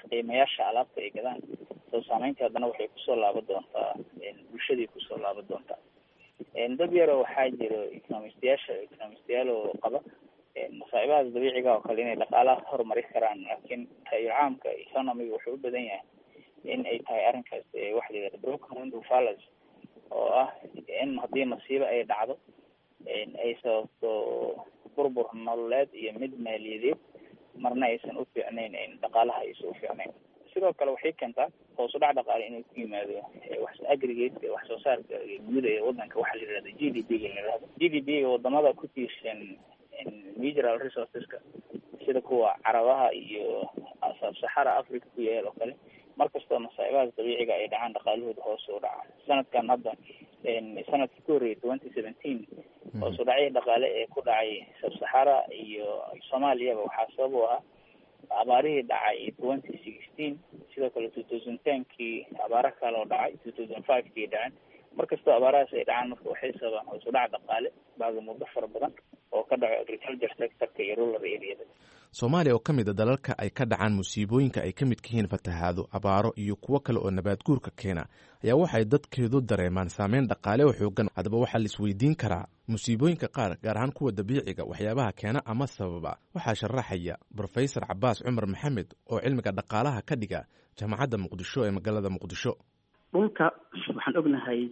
qiimayaasha alaabta ay gadaan, soo saameynta haddana waxay kusoo laaban doontaa bulshadii kusoo laaban doontaa. dad yaro waxaa jiro economistayaasha economistayaal oo qaba masaa'ibahaas dabiiciga oo kale inay dhaqaalaha horumari karaan, laakiin tayir caamka economiga wuxuu u badan yahay in ay tahay arrinkaas waxa la yidhahda broken window fallacy, oo ah in haddii masiibo ay dhacdo ay sababto burbur nololeed iyo mid maaliyadeed, marna aysan u fiicnayn dhaqaalaha aysan u fiicnayn. sidoo kale waxay keentaa hoos u dhac dhaqaale inuu ku yimaado wax aggregate wax soo saarka guud ee wadanka waxa la yidhahda G D P-ga la yidhahdo. G D P-ga wadamada ku tiirsan mineral resourceska sida kuwa Carabaha iyo Sahara Africa ku yaal oo kale, markastoo masaa'ibahaas dabiiciga ay dhacaan dhaqaalahooda hoos u dhaca. sanadkan hadda sanadkii ku horreeyay twenty seventeen hoos u dhacay dhaqaale ee ku dhacay Sahara iyo Soomaaliyaba waxaa sabab u ah abaarihii dhacay twenty sixteen, sidoo kale two thousand ten kii abaara kale oo dhacay two thousand five kii dhaceen. markastoo abaarahaas ay dhacaan marka waxay sababaan hoos u dhac dhaqaale bacda muddo fara badan oo ka dhaco agriculture sectorka iyo rural areada. Soomaaliya oo ka mid a dalalka ay ka dhacaan musiibooyinka ay ka midka yihiin fatahaado, abaaro iyo kuwo kale oo nabaad guurka keena, ayaa waxay dadkeedu dareemaan saameyn dhaqaale oo xoogan. haddaba waxaa la isweydiin karaa musiibooyinka qaar, gaar ahaan kuwa dabiiciga, waxyaabaha keena ama sababa. waxaa sharaxaya Professor Cabaas Cumar Maxamed oo cilmiga dhaqaalaha ka dhiga Jaamacadda Muqdisho ee magaalada Muqdisho. dhulka waxaan ognahay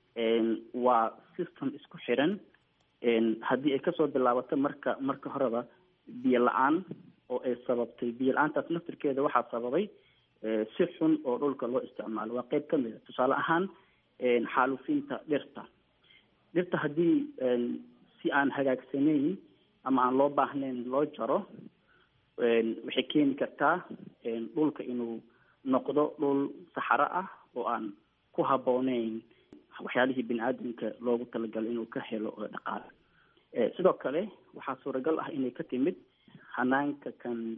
waa system isku xiran. haddii ay kasoo bilaabato marka marka horeba biyo la-aan oo ay sababtay biyo la-aantaas naftirkeeda waxaa sababay si xun oo dhulka loo isticmaalo, waa qeyb ka mid a. tusaale ahaan xaalufinta dhirta dhirta haddii si aan hagaagsanayn ama aan loo baahnayn loo jaro, waxay keeni kartaa dhulka inuu noqdo dhul saxaro ah oo aan ku habbooneyn waxyaalihii bini aadamka loogu talagalay inuu ka helo dhaqaale. sidoo kale waxaa suuragal ah inay ka timid hanaanka kan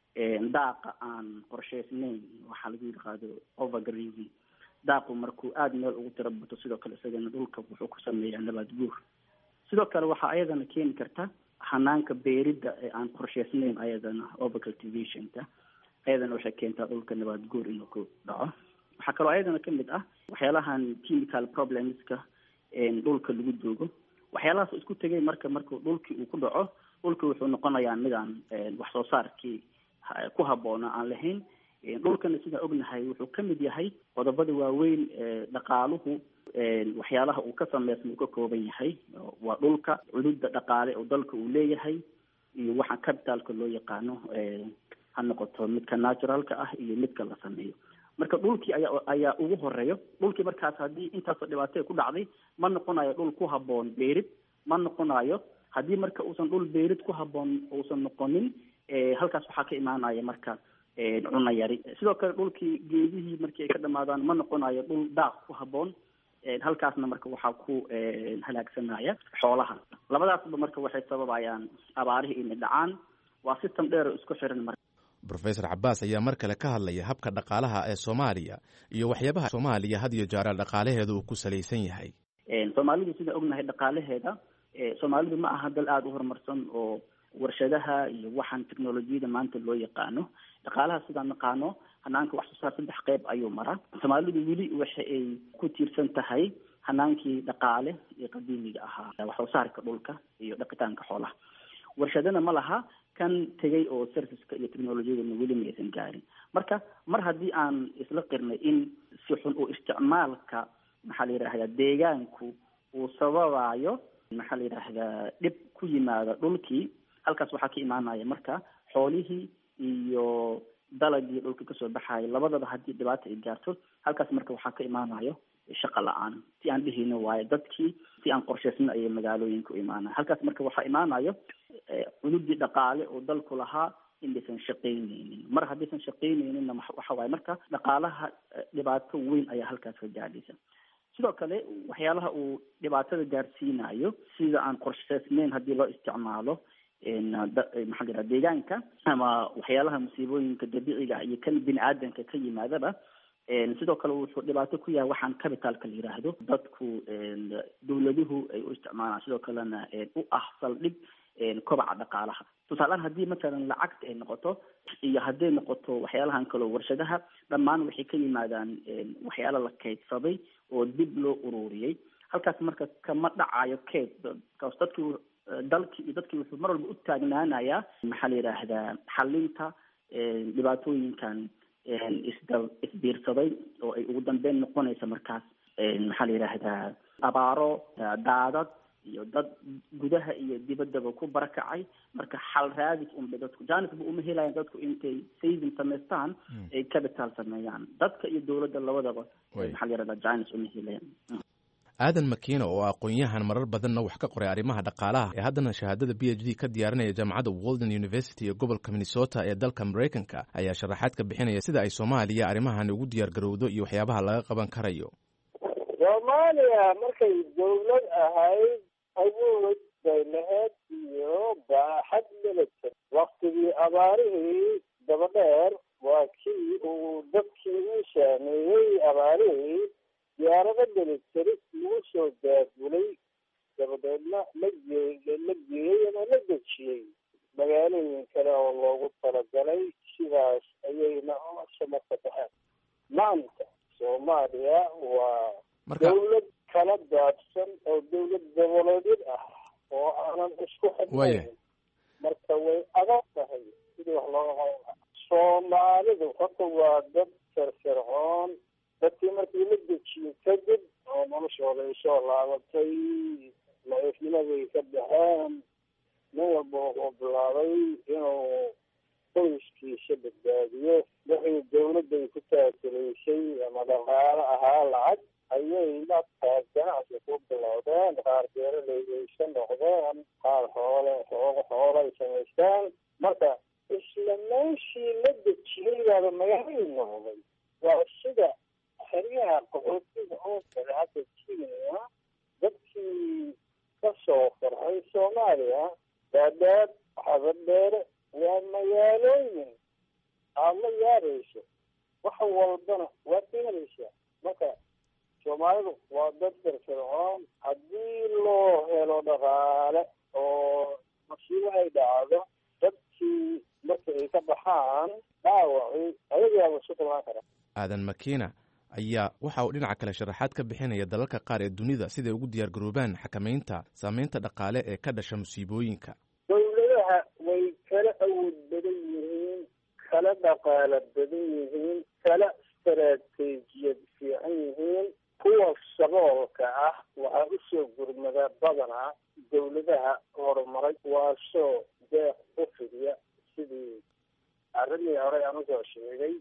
daaqa aan qorsheysnayn, waxaa lagu yidhaahdo overgrazing. daaqu markuu aada meel ugu tiro bato, sidoo kale isagana dhulka wuxuu ku sameeyaa nabaad guur. sidoo kale waxaa ayadana keeni karta hanaanka beeridda ee aan qorsheysnayn, ayadana overcultivationka, ayadana waxay keentaa dhulka nabaad guur inuu ku dhaco. waxaa kaloo ayadana kamid ah waxyaalahan chemical problemska dhulka lagu doogo. waxyaalahaas isku tegay marka markuu dhulkii uu ku dhaco, dhulkii wuxuu noqonayaa midaan wax soo saarkii ku habboona aan lahayn. dhulkana sidaan ognahay wuxuu kamid yahay qodobada waaweyn dhaqaaluhu waxyaalaha uu ka sameysma uu ka kooban yahay. waa dhulka cududda dhaqaale oo dalka uu leeyahay iyo waxa capitalka loo yaqaano, ha noqoto midka naturalka ah iyo midka la sameeyo. marka dhulkii ayaa ayaa ugu horeeyo. dhulkii markaas haddii intaasoo dhibaato ku dhacday, ma noqonayo dhul ku habboon beerid, ma noqonayo. haddii marka uusan dhul beerid ku habboon uusan noqonin, halkaas waxaa ka imaanaya marka cunno yari. sidoo kale dhulkii geedihii markii ay ka dhamaadaan, ma noqonayo dhul daaq ku habboon, halkaasna marka waxaa ku halaagsanaya xoolaha. labadaasba marka waxay sababayaan abaarihii inay dhacaan. waa system dheer oo isku xiran. marka Professor Cabaas ayaa mar kale ka hadlaya habka dhaqaalaha ee Soomaaliya iyo waxyaabaha Soomaaliya had iyo jeer dhaqaalaheedu uu ku salaysan yahay. Soomaalidu sida ognahay dhaqaalaheeda, Soomaalidu ma aha dal aad u horumarsan oo warshadaha iyo waxaan teknolojiyada maanta loo yaqaano. dhaqaalaha sidaan naqaano, hanaanka wax soo saar saddex qayb ayuu maraa. Soomaalidu weli waxa ay ku tiirsan tahay hanaankii dhaqaale ee qadiimiga ahaa, wax soo saarka dhulka iyo dhaqitaanka xoolaha. warshadana ma laha kan tegay oo serviceka iyo teknolojiyadana weli ma aysan gaarin. marka mar haddii aan isla qirnay in si xun oo isticmaalka maxaa la yidhahdaa deegaanku uu sababayo maxaa la yidhahdaa dhib ku yimaada dhulkii, halkaas waxaa ka imaanaya marka xoolihii iyo dalagii dhulka kasoo baxayo labadaba haddii dhibaata ay gaarto, halkaas marka waxaa ka imaanayo shaqa la-aan. si aan dhihino waayo dadkii si aan qorshaysna ayay magaalooyinka u imaanaya. halkaas marka waxaa imaanayo cududii dhaqaale oo dalku lahaa inaysan shaqaynaynin. mar haddaysan shaqaynayninna waxa waaye marka dhaqaalaha dhibaato weyn ayaa halkaas ka gaadhaysa. sidoo kale waxyaalaha uu dhibaatada gaarsiinayo sida aan qorshaysnayn haddii loo isticmaalo maxaa la yidhaha deegaanka ama waxyaalaha musiibooyinka dabiiciga iyo kan bini aadanka ka yimaadaba, sidoo kale wuxuu dhibaato ku yahay waxaan capitalka la yidhaahdo. dadku dawladuhu ay u isticmaalaan, sidoo kalena u ah saldhig kobaca dhaqaalaha. tusaalehaan haddii matalan lacagta ay noqoto iyo hadday noqoto waxyaalahan kaleo warshadaha dhammaan waxay ka yimaadaan waxyaala la kaydsaday oo dib loo ururiyey. halkaas marka kama dhacayo keyd, kaas dadkii dalkii iyo dadkii wuxuu mar walba u taagnaanayaa maxaa la yidhaahdaa xalinta dhibaatooyinkan isda isbiirsaday oo ay ugu dambeyn noqonaysa markaas maxaa la yidhaahdaa abaaro, daadad iyo dad gudaha iyo dibaddaba ku barakacay. marka xal raadis unba dadku janisba uma helayan dadku intay saving samaystaan ay capital sameeyaan. dadka iyo dowladda labadaba maxaa la yidhahdaa janis uma helayan. aadan makiina oo aqoon-yahan marar badanna wax ka qoray arrimaha dhaqaalaha ee haddana shahaadada b h d ka diyaarinaya jaamacadda Walden University ee gobolka Minnesota ee dalka Mareykanka ayaa sharaxaad ka bixinaya sida ay Soomaaliya arrimahan ugu diyaar garowdo iyo waxyaabaha laga qaban karayo. Soomaaliya markay dowlad ahayd awood bay lahayd iyo baaxad military. waqtigii abaarihii dabadheer waa kii uu dadkii u saameeyey abaarihii diyaarada military lagu soo daabulay, dabadeedna la geey la geeyey ama la dejiyey magaalooyin kale oo loogu talagalay. sidaas ayayna samarka baxeen. maanta Soomaaliya waa dowlad kala daadsan oo dowlad goboleedyad ah oo aanan isku xidhnayn. marka way adag tahay sidii wax looga qaban lahaa. Soomaalidu horta waa dad firfircoon. dadkii markii la dejiyey kadib oo noloshooda ay soo laabatay, la-ifnimaday ka baxeen, nin walba wuxuu bilaabay inuu qoyskiisa badbaadiyo. wixii dawladday ku taakulaysay ama dhaqaalo ahaa lacag ayay markaas ganacsi ku bilowdeen. qaar beeraleyaysa noqdeen, qaar xoole xooga xoolay samaystaan. marka isla meeshii la dejiyey baaba magaalay noqday. waa sida xeryaha qaxootiga oo kale hadda Kenya, dadkii ka soo farxay Soomaaliya, Dadaab, Xabadheere waa magaalooyin aad la yaabayso, wax walbana waad ka helaysaa. marka Soomaalidu waa dad firfircoon. haddii loo helo dhaqaale oo masiibo ay dhacdo, dadkii marka ay ka baxaan dhaawacii ayagaaba isu kulmaan kara. aadan makiina ayaa waxa uu dhinaca kale sharaxaad ka bixinaya dalalka qaar ee dunida siday ugu diyaar garoobaan xakamaynta saameynta dhaqaale ee ka dhasha musiibooyinka. dowladaha way kala awood badan yihiin, kala dhaqaalo badan yihiin, kala istaraatiijiyad fiican yihiin. kuwa saboolka ah waxaa usoo gurmada badanaa dowladaha horumaray, waasoo deeq u fidiya sidii arrimii horey aan usoo sheegay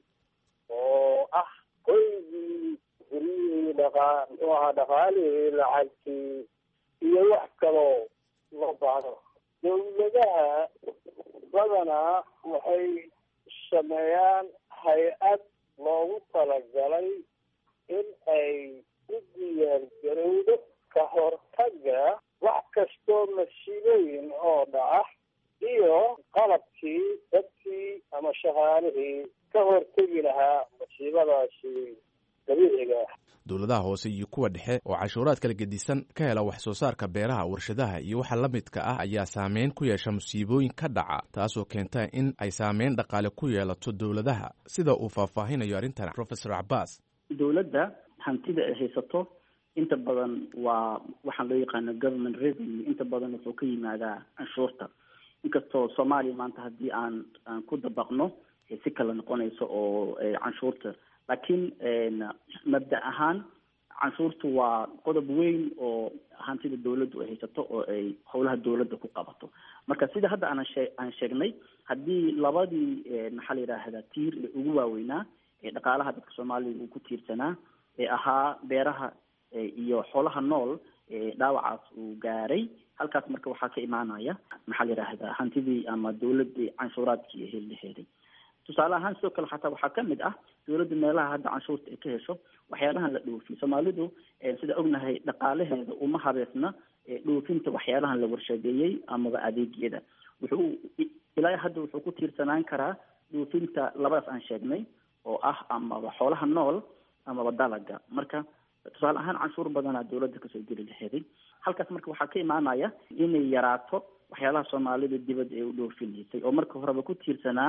oo ah qoygii guryihii dhaqaa muxuu ahaa dhaqaalihii lacagtii iyo wax kaloo loo baahdo. dowladaha badanaa waxay sameeyaan hay-ad loogu talagalay in ay u diyaar garowdo ka hortaga wax kastoo masiibooyin oo dhaca iyo qalabkii dadkii ama shaqaalihii ka hortegi lahaa masiibadaasi dabiiciga ah. dowladaha hoose iyo kuwa dhexe oo cashuuraad kala gedisan ka hela wax soo saarka beeraha, warshadaha iyo waxa la midka ah ayaa saameyn ku yeesha musiibooyin ka dhaca, taasoo keenta in ay saameyn dhaqaale ku yeelato dowladaha, sida uu faahfaahinayo arrintan Professor Abbas. dowladda hantida ay haysato inta badan waa waxaan loo yaqaano government revenue. inta badan wuxuu ka yimaadaa canshuurta, inkastoo Soomaaliya maanta haddii aan aan ku dabaqno si kala noqonayso oo canshuurta, laakiin mabda ahaan canshuurtu waa qodob weyn oo hantida dowladdu ay haysato oo ay howlaha dowladda ku qabato. marka sida hadda aan shee aan sheegnay, haddii labadii maxaa la yidhaahdaa tiir ee ugu waaweynaa ee dhaqaalaha dadka Soomaaliya uu ku tiirsanaa ee ahaa beeraha iyo xoolaha nool ee dhaawacaas uu gaaray, halkaas marka waxaa ka imaanaya maxaa la yidhaahdaa hantidii ama dowladdii canshuuraadkii ay heli laheeday. tusaale ahaan sidoo kale xataa waxaa ka mid ah dowladda meelaha hadda canshuurta ay ka hesho waxyaalahan la dhoofiyo. Soomaalidu sida ognahay dhaqaalaheeda uma habeesna dhoofinta waxyaalahan la warshadeeyey amaba adeegyada. wuxuu ilaa hadda wuxuu ku tiirsanaan karaa dhoofinta labadaas aan sheegnay oo ah amaba xoolaha nool amaba dalaga. marka tusaale ahaan canshuur badanaa dowladda kasoo geli laheeday. halkaas marka waxaa ka imaanaya inay yaraato waxyaalaha Soomaalida dibadda ay u dhoofineysay oo marka horeba ku tiirsanaa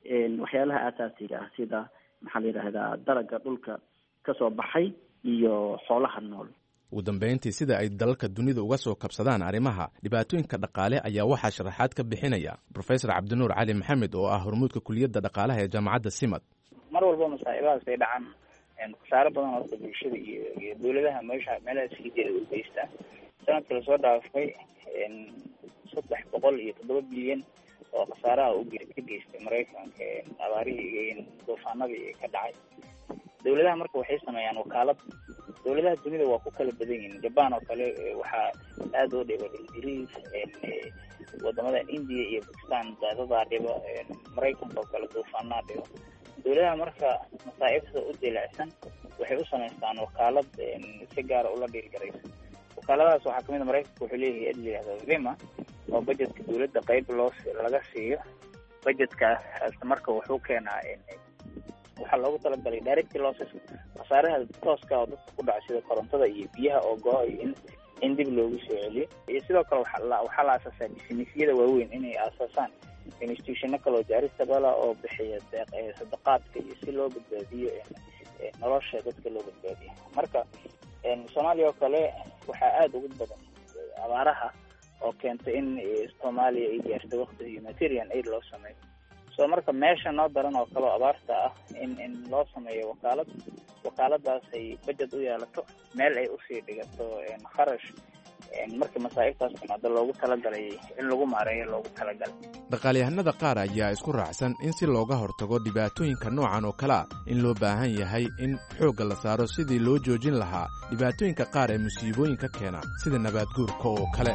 waxyaalaha aasaasiga ah sida maxaa la yidhaahdaa dalaga dhulka kasoo baxay iyo xoolaha nool. ugu dambeyntii sida ay dalalka dunida uga soo kabsadaan arrimaha dhibaatooyinka dhaqaale ayaa waxaa sharaxaad ka bixinaya professor cabdinuur cali maxamed oo ah hormuudka kuliyadda dhaqaalaha ee jaamacadda simad. mar walba masaa'ibahaas ay dhacaan khasaaro badan oo bulshada iyo iyo dawladaha meesha meelaha sii jeeda u geystaan. sanadka lasoo dhaafay saddex boqol iyo toddoba bilyan oo khasaaraha u ka geystay maraykanka abaarihii iyo duufaanadii ka dhacay. dawladaha marka waxay sameeyaan wakaalad. dawladaha dunida waa ku kala badan yihiin. jaban oo kale waxaa aada u dhiba ingiriis, wadamadan india iyo bakistan daadadaa dhiba, maraykanka oo kale duufaanaa dhiba. dawladaha marka masaa'ibta u dilaacsan waxay u samaystaan wakaalad si gaara ula dhiirgaraysa. wakaaladahaas waxaa kamid a maraykanka wuxuu leeyahay ad layihahdo vima oo budgetka dawladda qayb loo laga siiyo. budgetkaas marka wuxuu keenaa waxaa loogu talagalay direct losses, khasaaraha tooska oo dadka ku dhaca sida korontada iyo biyaha oo go-a in in dib loogu soo celiyo. iyo sidoo kale waxaa la waxaa la aasaasaa businessyada waaweyn inay aasaasaan institutiono kaloo jaaristabala oo bixiya sadaqaadka iyo si loo badbaadiyo nolosha dadka loo badbaadiyo. marka soomaaliya oo kale waxaa aada ugu badan abaaraha oo keentay in soomaaliya ay gaarto waqti humanitarian aid loo sameeyo. so marka meesha noo daran oo kale abaarta ah in in loo sameeyo wakaalad. wakaaladaas ay budget u yeelato, meel ay usii dhigato kharash marka masaa'ibtaas timaado loogu talagalay in lagu maareeyo loogu talagalay. dhaqaalyahanada qaar ayaa isku raacsan in si looga hortago dhibaatooyinka noocan oo kale ah in loo baahan yahay in xoogga la saaro sidii loo joojin lahaa dhibaatooyinka qaar ee musiibooyinka keena sida nabaadguurka oo kale.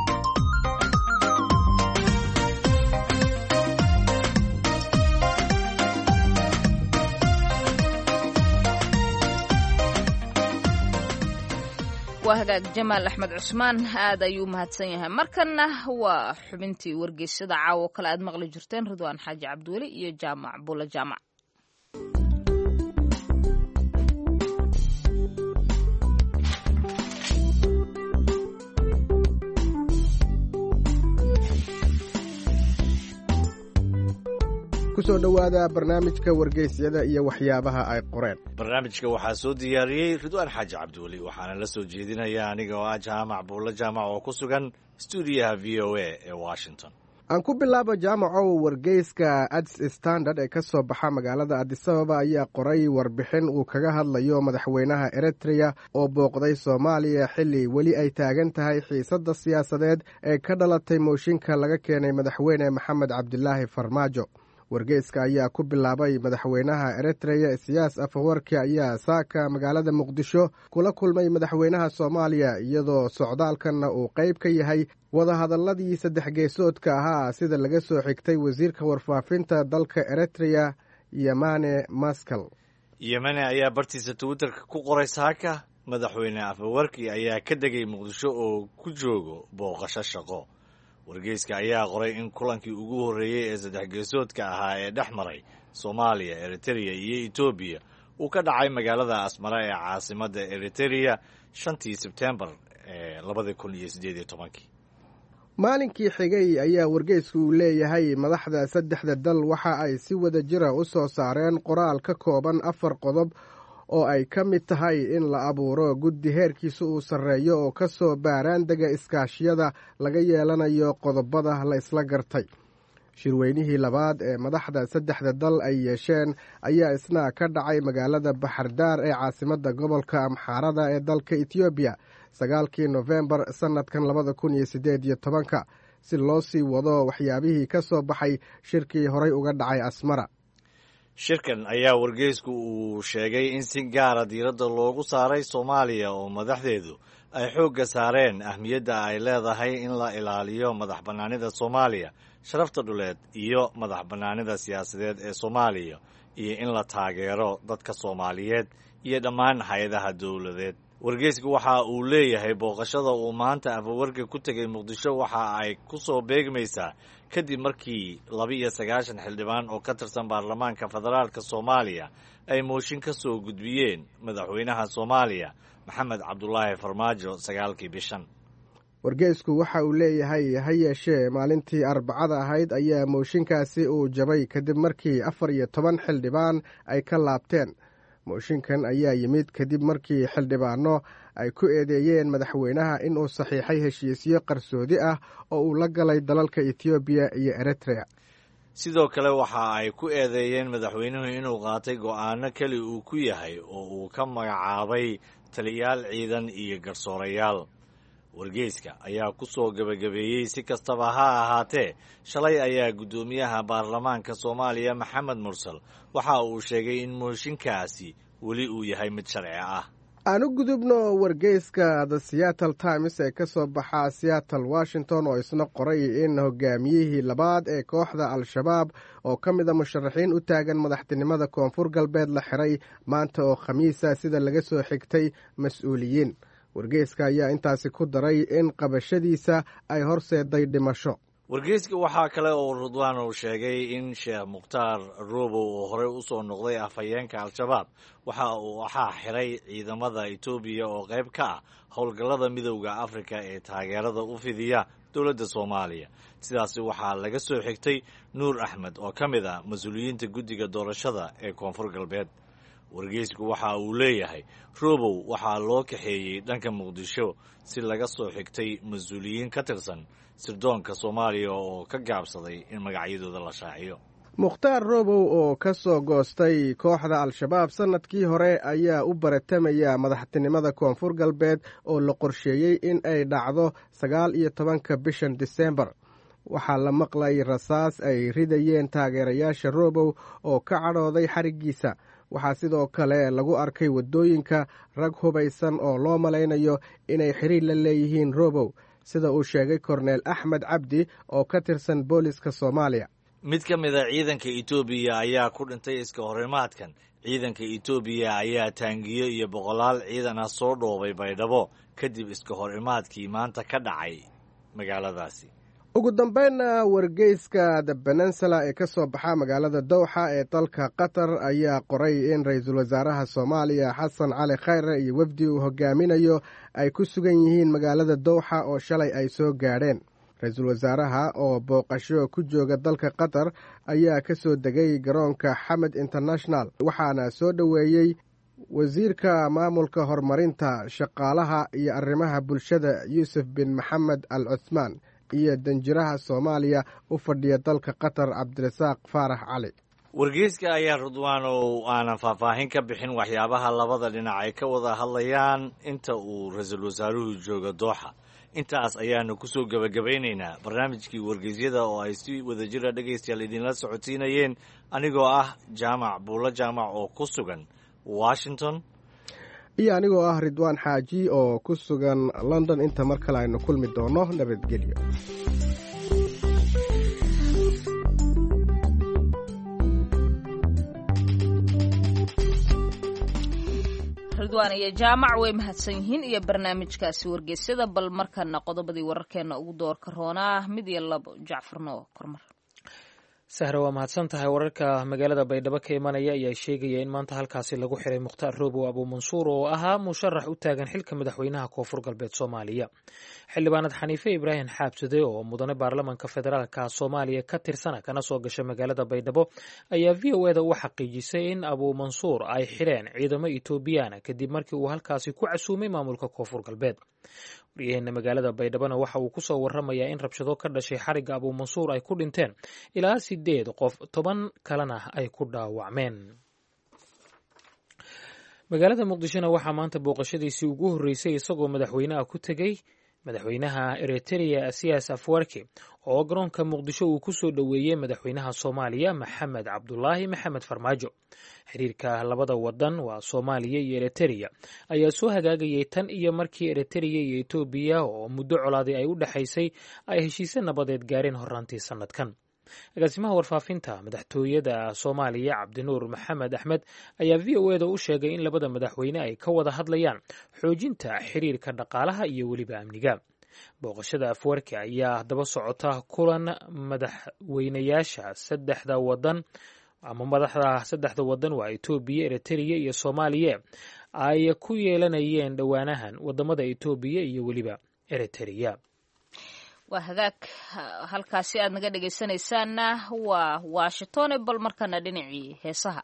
waa hagaag jamaal axmed cusmaan aad ayuu mahadsan yahay. markanna waa xubintii wargeysyada caawo kale aad maqli jirteen ridwaan xaaji cabdiweli iyo jaamac bula jaamac. kusoo dhowaada barnaamijka wargeysyada iyo waxyaabaha ay qoreen. barnaamijka waxaa soo diyaariyey ridwaan xaaji cabdiweli waxaana la soo jeedinaya aniga oo ah jaamac buulla jaamac oo ku sugan stuudiyaha v o a ee washington. aan ku bilaabo jaamacow wargeyska ads standard ee ka soo baxa magaalada adisababa ayaa qoray warbixin uu kaga hadlayo madaxweynaha eritrea oo booqday soomaaliya xilli weli ay taagan tahay xiisadda siyaasadeed ee ka dhalatay mooshinka laga keenay madaxweyne maxamed cabdilaahi farmaajo. wargeyska ayaa ku bilaabay madaxweynaha eritrea isiyaas afawarki ayaa saaka magaalada muqdisho kula kulmay madaxweynaha soomaaliya iyadoo socdaalkanna uu qayb ka yahay wadahadalladii saddex geesoodka ahaa sida laga soo xigtay wasiirka warfaafinta dalka eritrea yemane maskal. yemane ayaa bartiisa twitterka ku qoray saaka madaxweyne afawarki ayaa ka degay muqdisho oo ku joogo booqasho shaqo. wargeyska ayaa qoray in kulankii ugu horreeyey ee saddex geesoodka ahaa ee dhex maray soomaaliya, eritrea iyo etoobiya uu ka dhacay magaalada asmara ee caasimadda eritrea shantii sebtembar ee labada kun iyo siddeed iyo tobankii. maalinkii xigay ayaa wargeysku uu leeyahay madaxda saddexda dal waxa ay si wada jira u soo saareen qoraal ka kooban afar qodob oo ay ka mid tahay in la abuuro guddi heerkiisa uu sarreeyo oo ka soo baaraandega iskaashiyada laga yeelanayo qodobada la isla gartay. shirweynihii labaad ee madaxda saddexda dal ay yeesheen ayaa isna ka dhacay magaalada baxardaar ee caasimadda gobolka amxaarada ee dalka etoobiya sagaalkii nofembar sannadkan labada kun iyo siddeed iyo tobanka si loo sii wado waxyaabihii ka soo baxay shirkii horay uga dhacay asmara. shirkan ayaa wargeysku uu sheegay in si gaara diiradda loogu saaray soomaaliya oo madaxdeedu ay xoogga saareen ahmiyadda ay leedahay in la ilaaliyo madax bannaanida soomaaliya, sharafta dhuleed iyo madax bannaanida siyaasadeed ee soomaaliya, iyo in la taageero dadka soomaaliyeed iyo dhammaan hay-adaha dowladeed. wargeysku waxa uu leeyahay booqashada uu maanta afawarka ku tegay muqdisho waxa ay ku soo beegmaysaa kadib markii laba iyo sagaashan xildhibaan oo ka tirsan baarlamaanka federaalka soomaaliya ay mooshin ka soo gudbiyeen madaxweynaha soomaaliya maxamed cabdulaahi farmaajo sagaalkii bishan. wargeysku waxa uu leeyahay ha yeeshee maalintii arbacada ahayd ayaa mooshinkaasi uu jabay kadib markii afar iyo toban xildhibaan ay ka laabteen. mooshinkan ayaa yimid kadib markii xildhibaano ay ku eedeeyeen madaxweynaha inuu saxiixay heshiisyo qarsoodi ah oo uu la galay dalalka etoobiya iyo eritrea. sidoo kale waxa ay ku eedeeyeen madaxweynuhu inuu qaatay go'aano keli uu ku yahay oo uu ka magacaabay taliyaal ciidan iyo garsoorayaal. wargeyska ayaa ku soo gebagabeeyey si kastaba ha ahaatee shalay ayaa guddoomiyaha baarlamaanka soomaaliya maxamed mursal waxa uu sheegay in mooshinkaasi weli uu yahay mid sharci ah. aan u gudubno wargeyska the seattle times ee ka soo baxa seattle washington oo isna qoray in hogaamiyihii labaad ee kooxda al-shabaab oo ka mid a musharaxiin u taagan madaxtinimada koonfur galbeed la xiray maanta oo khamiisa sida laga soo xigtay mas-uuliyiin. wargeyska ayaa intaasi ku daray in qabashadiisa ay horseeday dhimasho. wargeyska waxaa kale oo ridwaan uu sheegay in sheekh mukhtaar robow oo horey u soo noqday afhayeenka al-shabaab waxa uu waxaa xiray ciidamada etoobiya oo qayb ka ah howlgallada midowda afrika ee taageerada u fidiya dowladda soomaaliya. sidaasi waxaa laga soo xigtay nuur axmed oo ka mid ah mas-uuliyiinta guddiga doorashada ee koonfur galbeed. wargeysku waxa uu leeyahay robow waxaa loo kaxeeyey dhanka muqdisho si laga soo xigtay mas-uuliyiin ka tirsan sirdoonka soomaaliya oo ka gaabsaday in magacyadooda la shaaciyo. mukhtaar robow oo ka soo goostay kooxda al-shabaab sannadkii hore ayaa u baratamaya madaxtinimada koonfur galbeed oo la qorsheeyey in ay dhacdo sagaal iyo tobanka bishan disembar. waxaa la maqlay rasaas ay ridayeen taageerayaasha robow oo ka cadhooday xariggiisa. waxaa sidoo kale lagu arkay waddooyinka rag hubaysan oo loo malaynayo inay xiriir la leeyihiin robow, sida uu sheegay korneel axmed cabdi oo ka tirsan booliska soomaaliya. mid ka mid a ciidanka etoobiya ayaa ku dhintay iska horimaadkan. ciidanka etoobiya ayaa taangiyo iyo boqolaal ciidan ah soo dhoobay baydhabo kadib iska horimaadkii maanta ka dhacay magaaladaasi. ugu dambeynna wargeyska the peninsula ee ka soo baxa magaalada dowxa ee dalka qatar ayaa qoray in ra-iisul wasaaraha soomaaliya xasan cali khayre iyo wafdi uu hogaaminayo ay ku sugan yihiin magaalada dowxa oo shalay ay soo gaadheen. ra-iisul wasaaraha oo booqasho ku jooga dalka qatar ayaa ka soo degay garoonka xamed international waxaana soo dhoweeyey wasiirka maamulka horumarinta shaqaalaha iyo arrimaha bulshada yuusuf bin maxamed al cuthmaan iyo danjiraha soomaaliya u fadhiya dalka qatar cabdirasaaq faarax cali. wargeyska ayaa ridwaan oo aanan faahfaahin ka bixin waxyaabaha labada dhinac ay ka wada hadlayaan inta uu ra-iisul wasaaruhu jooga dooxa. intaas ayaanu ku soo gebagabaynaynaa barnaamijkii wargeysyada oo ay si wada jira dhegaystayaal idinla socotiinayeen anigoo ah jaamac buulo jaamac oo ku sugan washington iyo anigoo ah ridwaan xaaji oo ku sugan london. inta mar kale aynu kulmi doono nabadgelyo. ridwaan iyo jaamac way mahadsan yihiin iyo barnaamijkaasi wargeysyada. bal markana qodobadii wararkeena ugu doorka roonaa mid iyo labo jacfarno kormar. sahra waa mahadsan tahay. wararka magaalada baydhabo ka imanaya ayaa sheegaya in maanta halkaasi lagu xiray mukhtaar robow abuumansuur oo ahaa musharax u taagan xilka madaxweynaha koonfur galbeed soomaaliya. xildhibaanad xaniife ibraahim xaabsade oo mudane baarlamanka federaalka soomaaliya ka tirsana kana soo gasha magaalada baydhabo ayaa v o eda u xaqiijisay in abuumansuur ay xireen ciidamo etoobiyana kadib markii uu halkaasi ku casuumay maamulka koonfur galbeed. waryaheena magaalada baydhabona waxa uu kusoo waramayaa in rabshado ka dhashay xarigga abuumansuur ay ku dhinteen ilaa sideed qof, toban kalena ay ku dhaawacmeen. magaalada muqdishona waxaa maanta booqashadiisii ugu horreysay isagoo madaxweynaha ku tegey madaxweynaha eritrea siyaas afwerki oo garoonka muqdisho uu ku soo dhoweeyey madaxweynaha soomaaliya maxamed cabdulaahi maxamed farmaajo. xiriirka labada wadan waa soomaaliya iyo eritrea ayaa soo hagaagayay tan iyo markii eritrea iyo etoobiya oo muddo colaaday ay u dhexaysay ay heshiise nabadeed gaareen horaantii sanadkan. agaasimaha warfaafinta madaxtooyada soomaaliya cabdinuur maxamed axmed ayaa v o eda u sheegay in labada madaxweyne ay ka wada hadlayaan xoojinta xiriirka dhaqaalaha iyo weliba amniga. booqashada afwerki ayaa daba socota kulan madaxweynayaasha saddexda wadan ama madaxda saddexda wadan waa etoobiya, eritrea iyo soomaaliya ay ku yeelanayeen dhowaanahan wadamada etoobiya iyo weliba eritrea. waa hagaag halkaasi aad naga dhegaysanaysaanna waa washington bal markana dhinacii heesaha.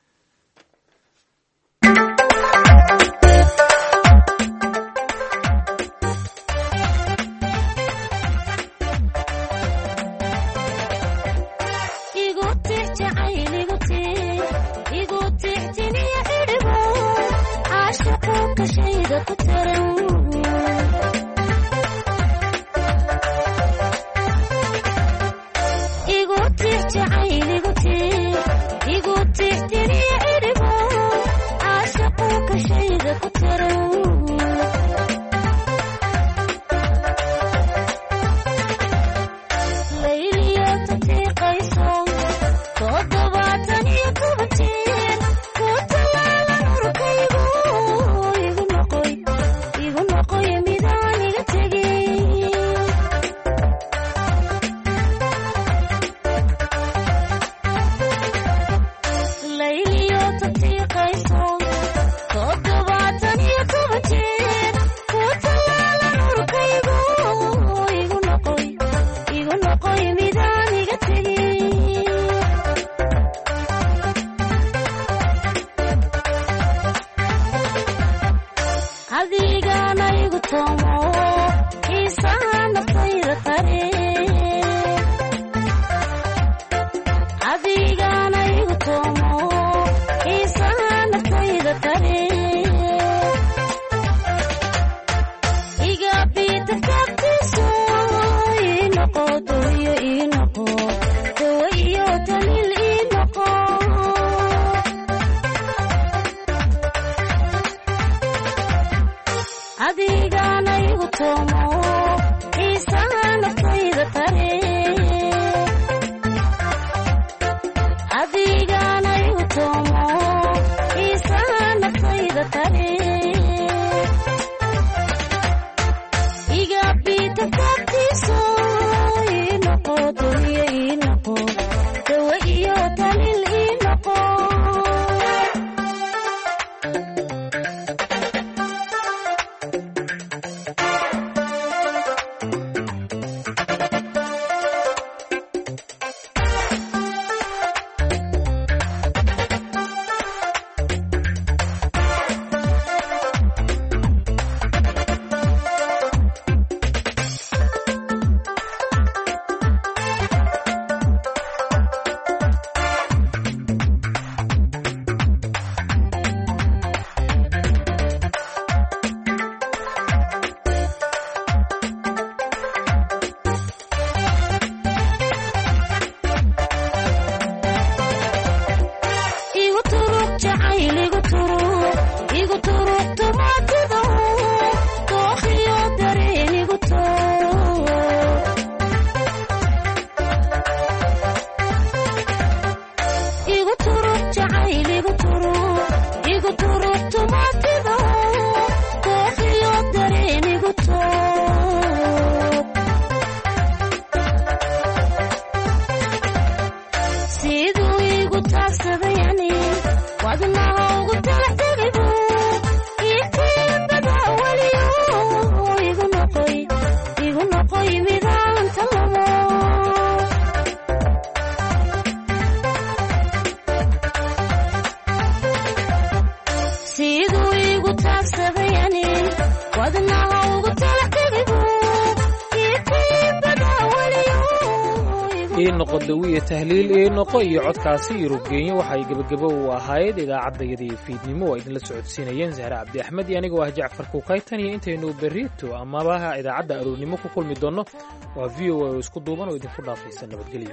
noqodawiya tahliil ee noqo iyo codkaasi Yurubgeenya waxay gabagabo u ahayd idaacadayadii fiidnimo oo idinla socodsiinayeen Zahra Cabdi Axmed iyo aniga ah Jacfar Kuukaytan iyo intaynu berrito amaba idaacadda aroornimo ku kulmi doono waa V O A oo isku duuban oo idinku dhaafaysan nabadgelyo.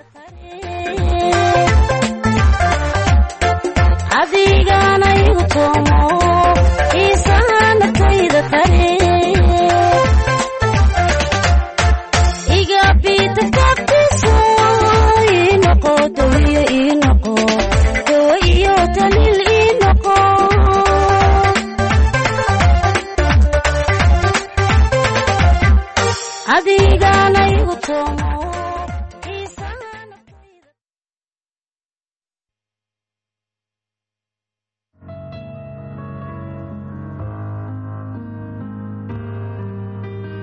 adigana igu toomo isana tayda tare iga bita kabtiso inaqo dawiya inaqo dawiya talil inaqo adigana igu toomo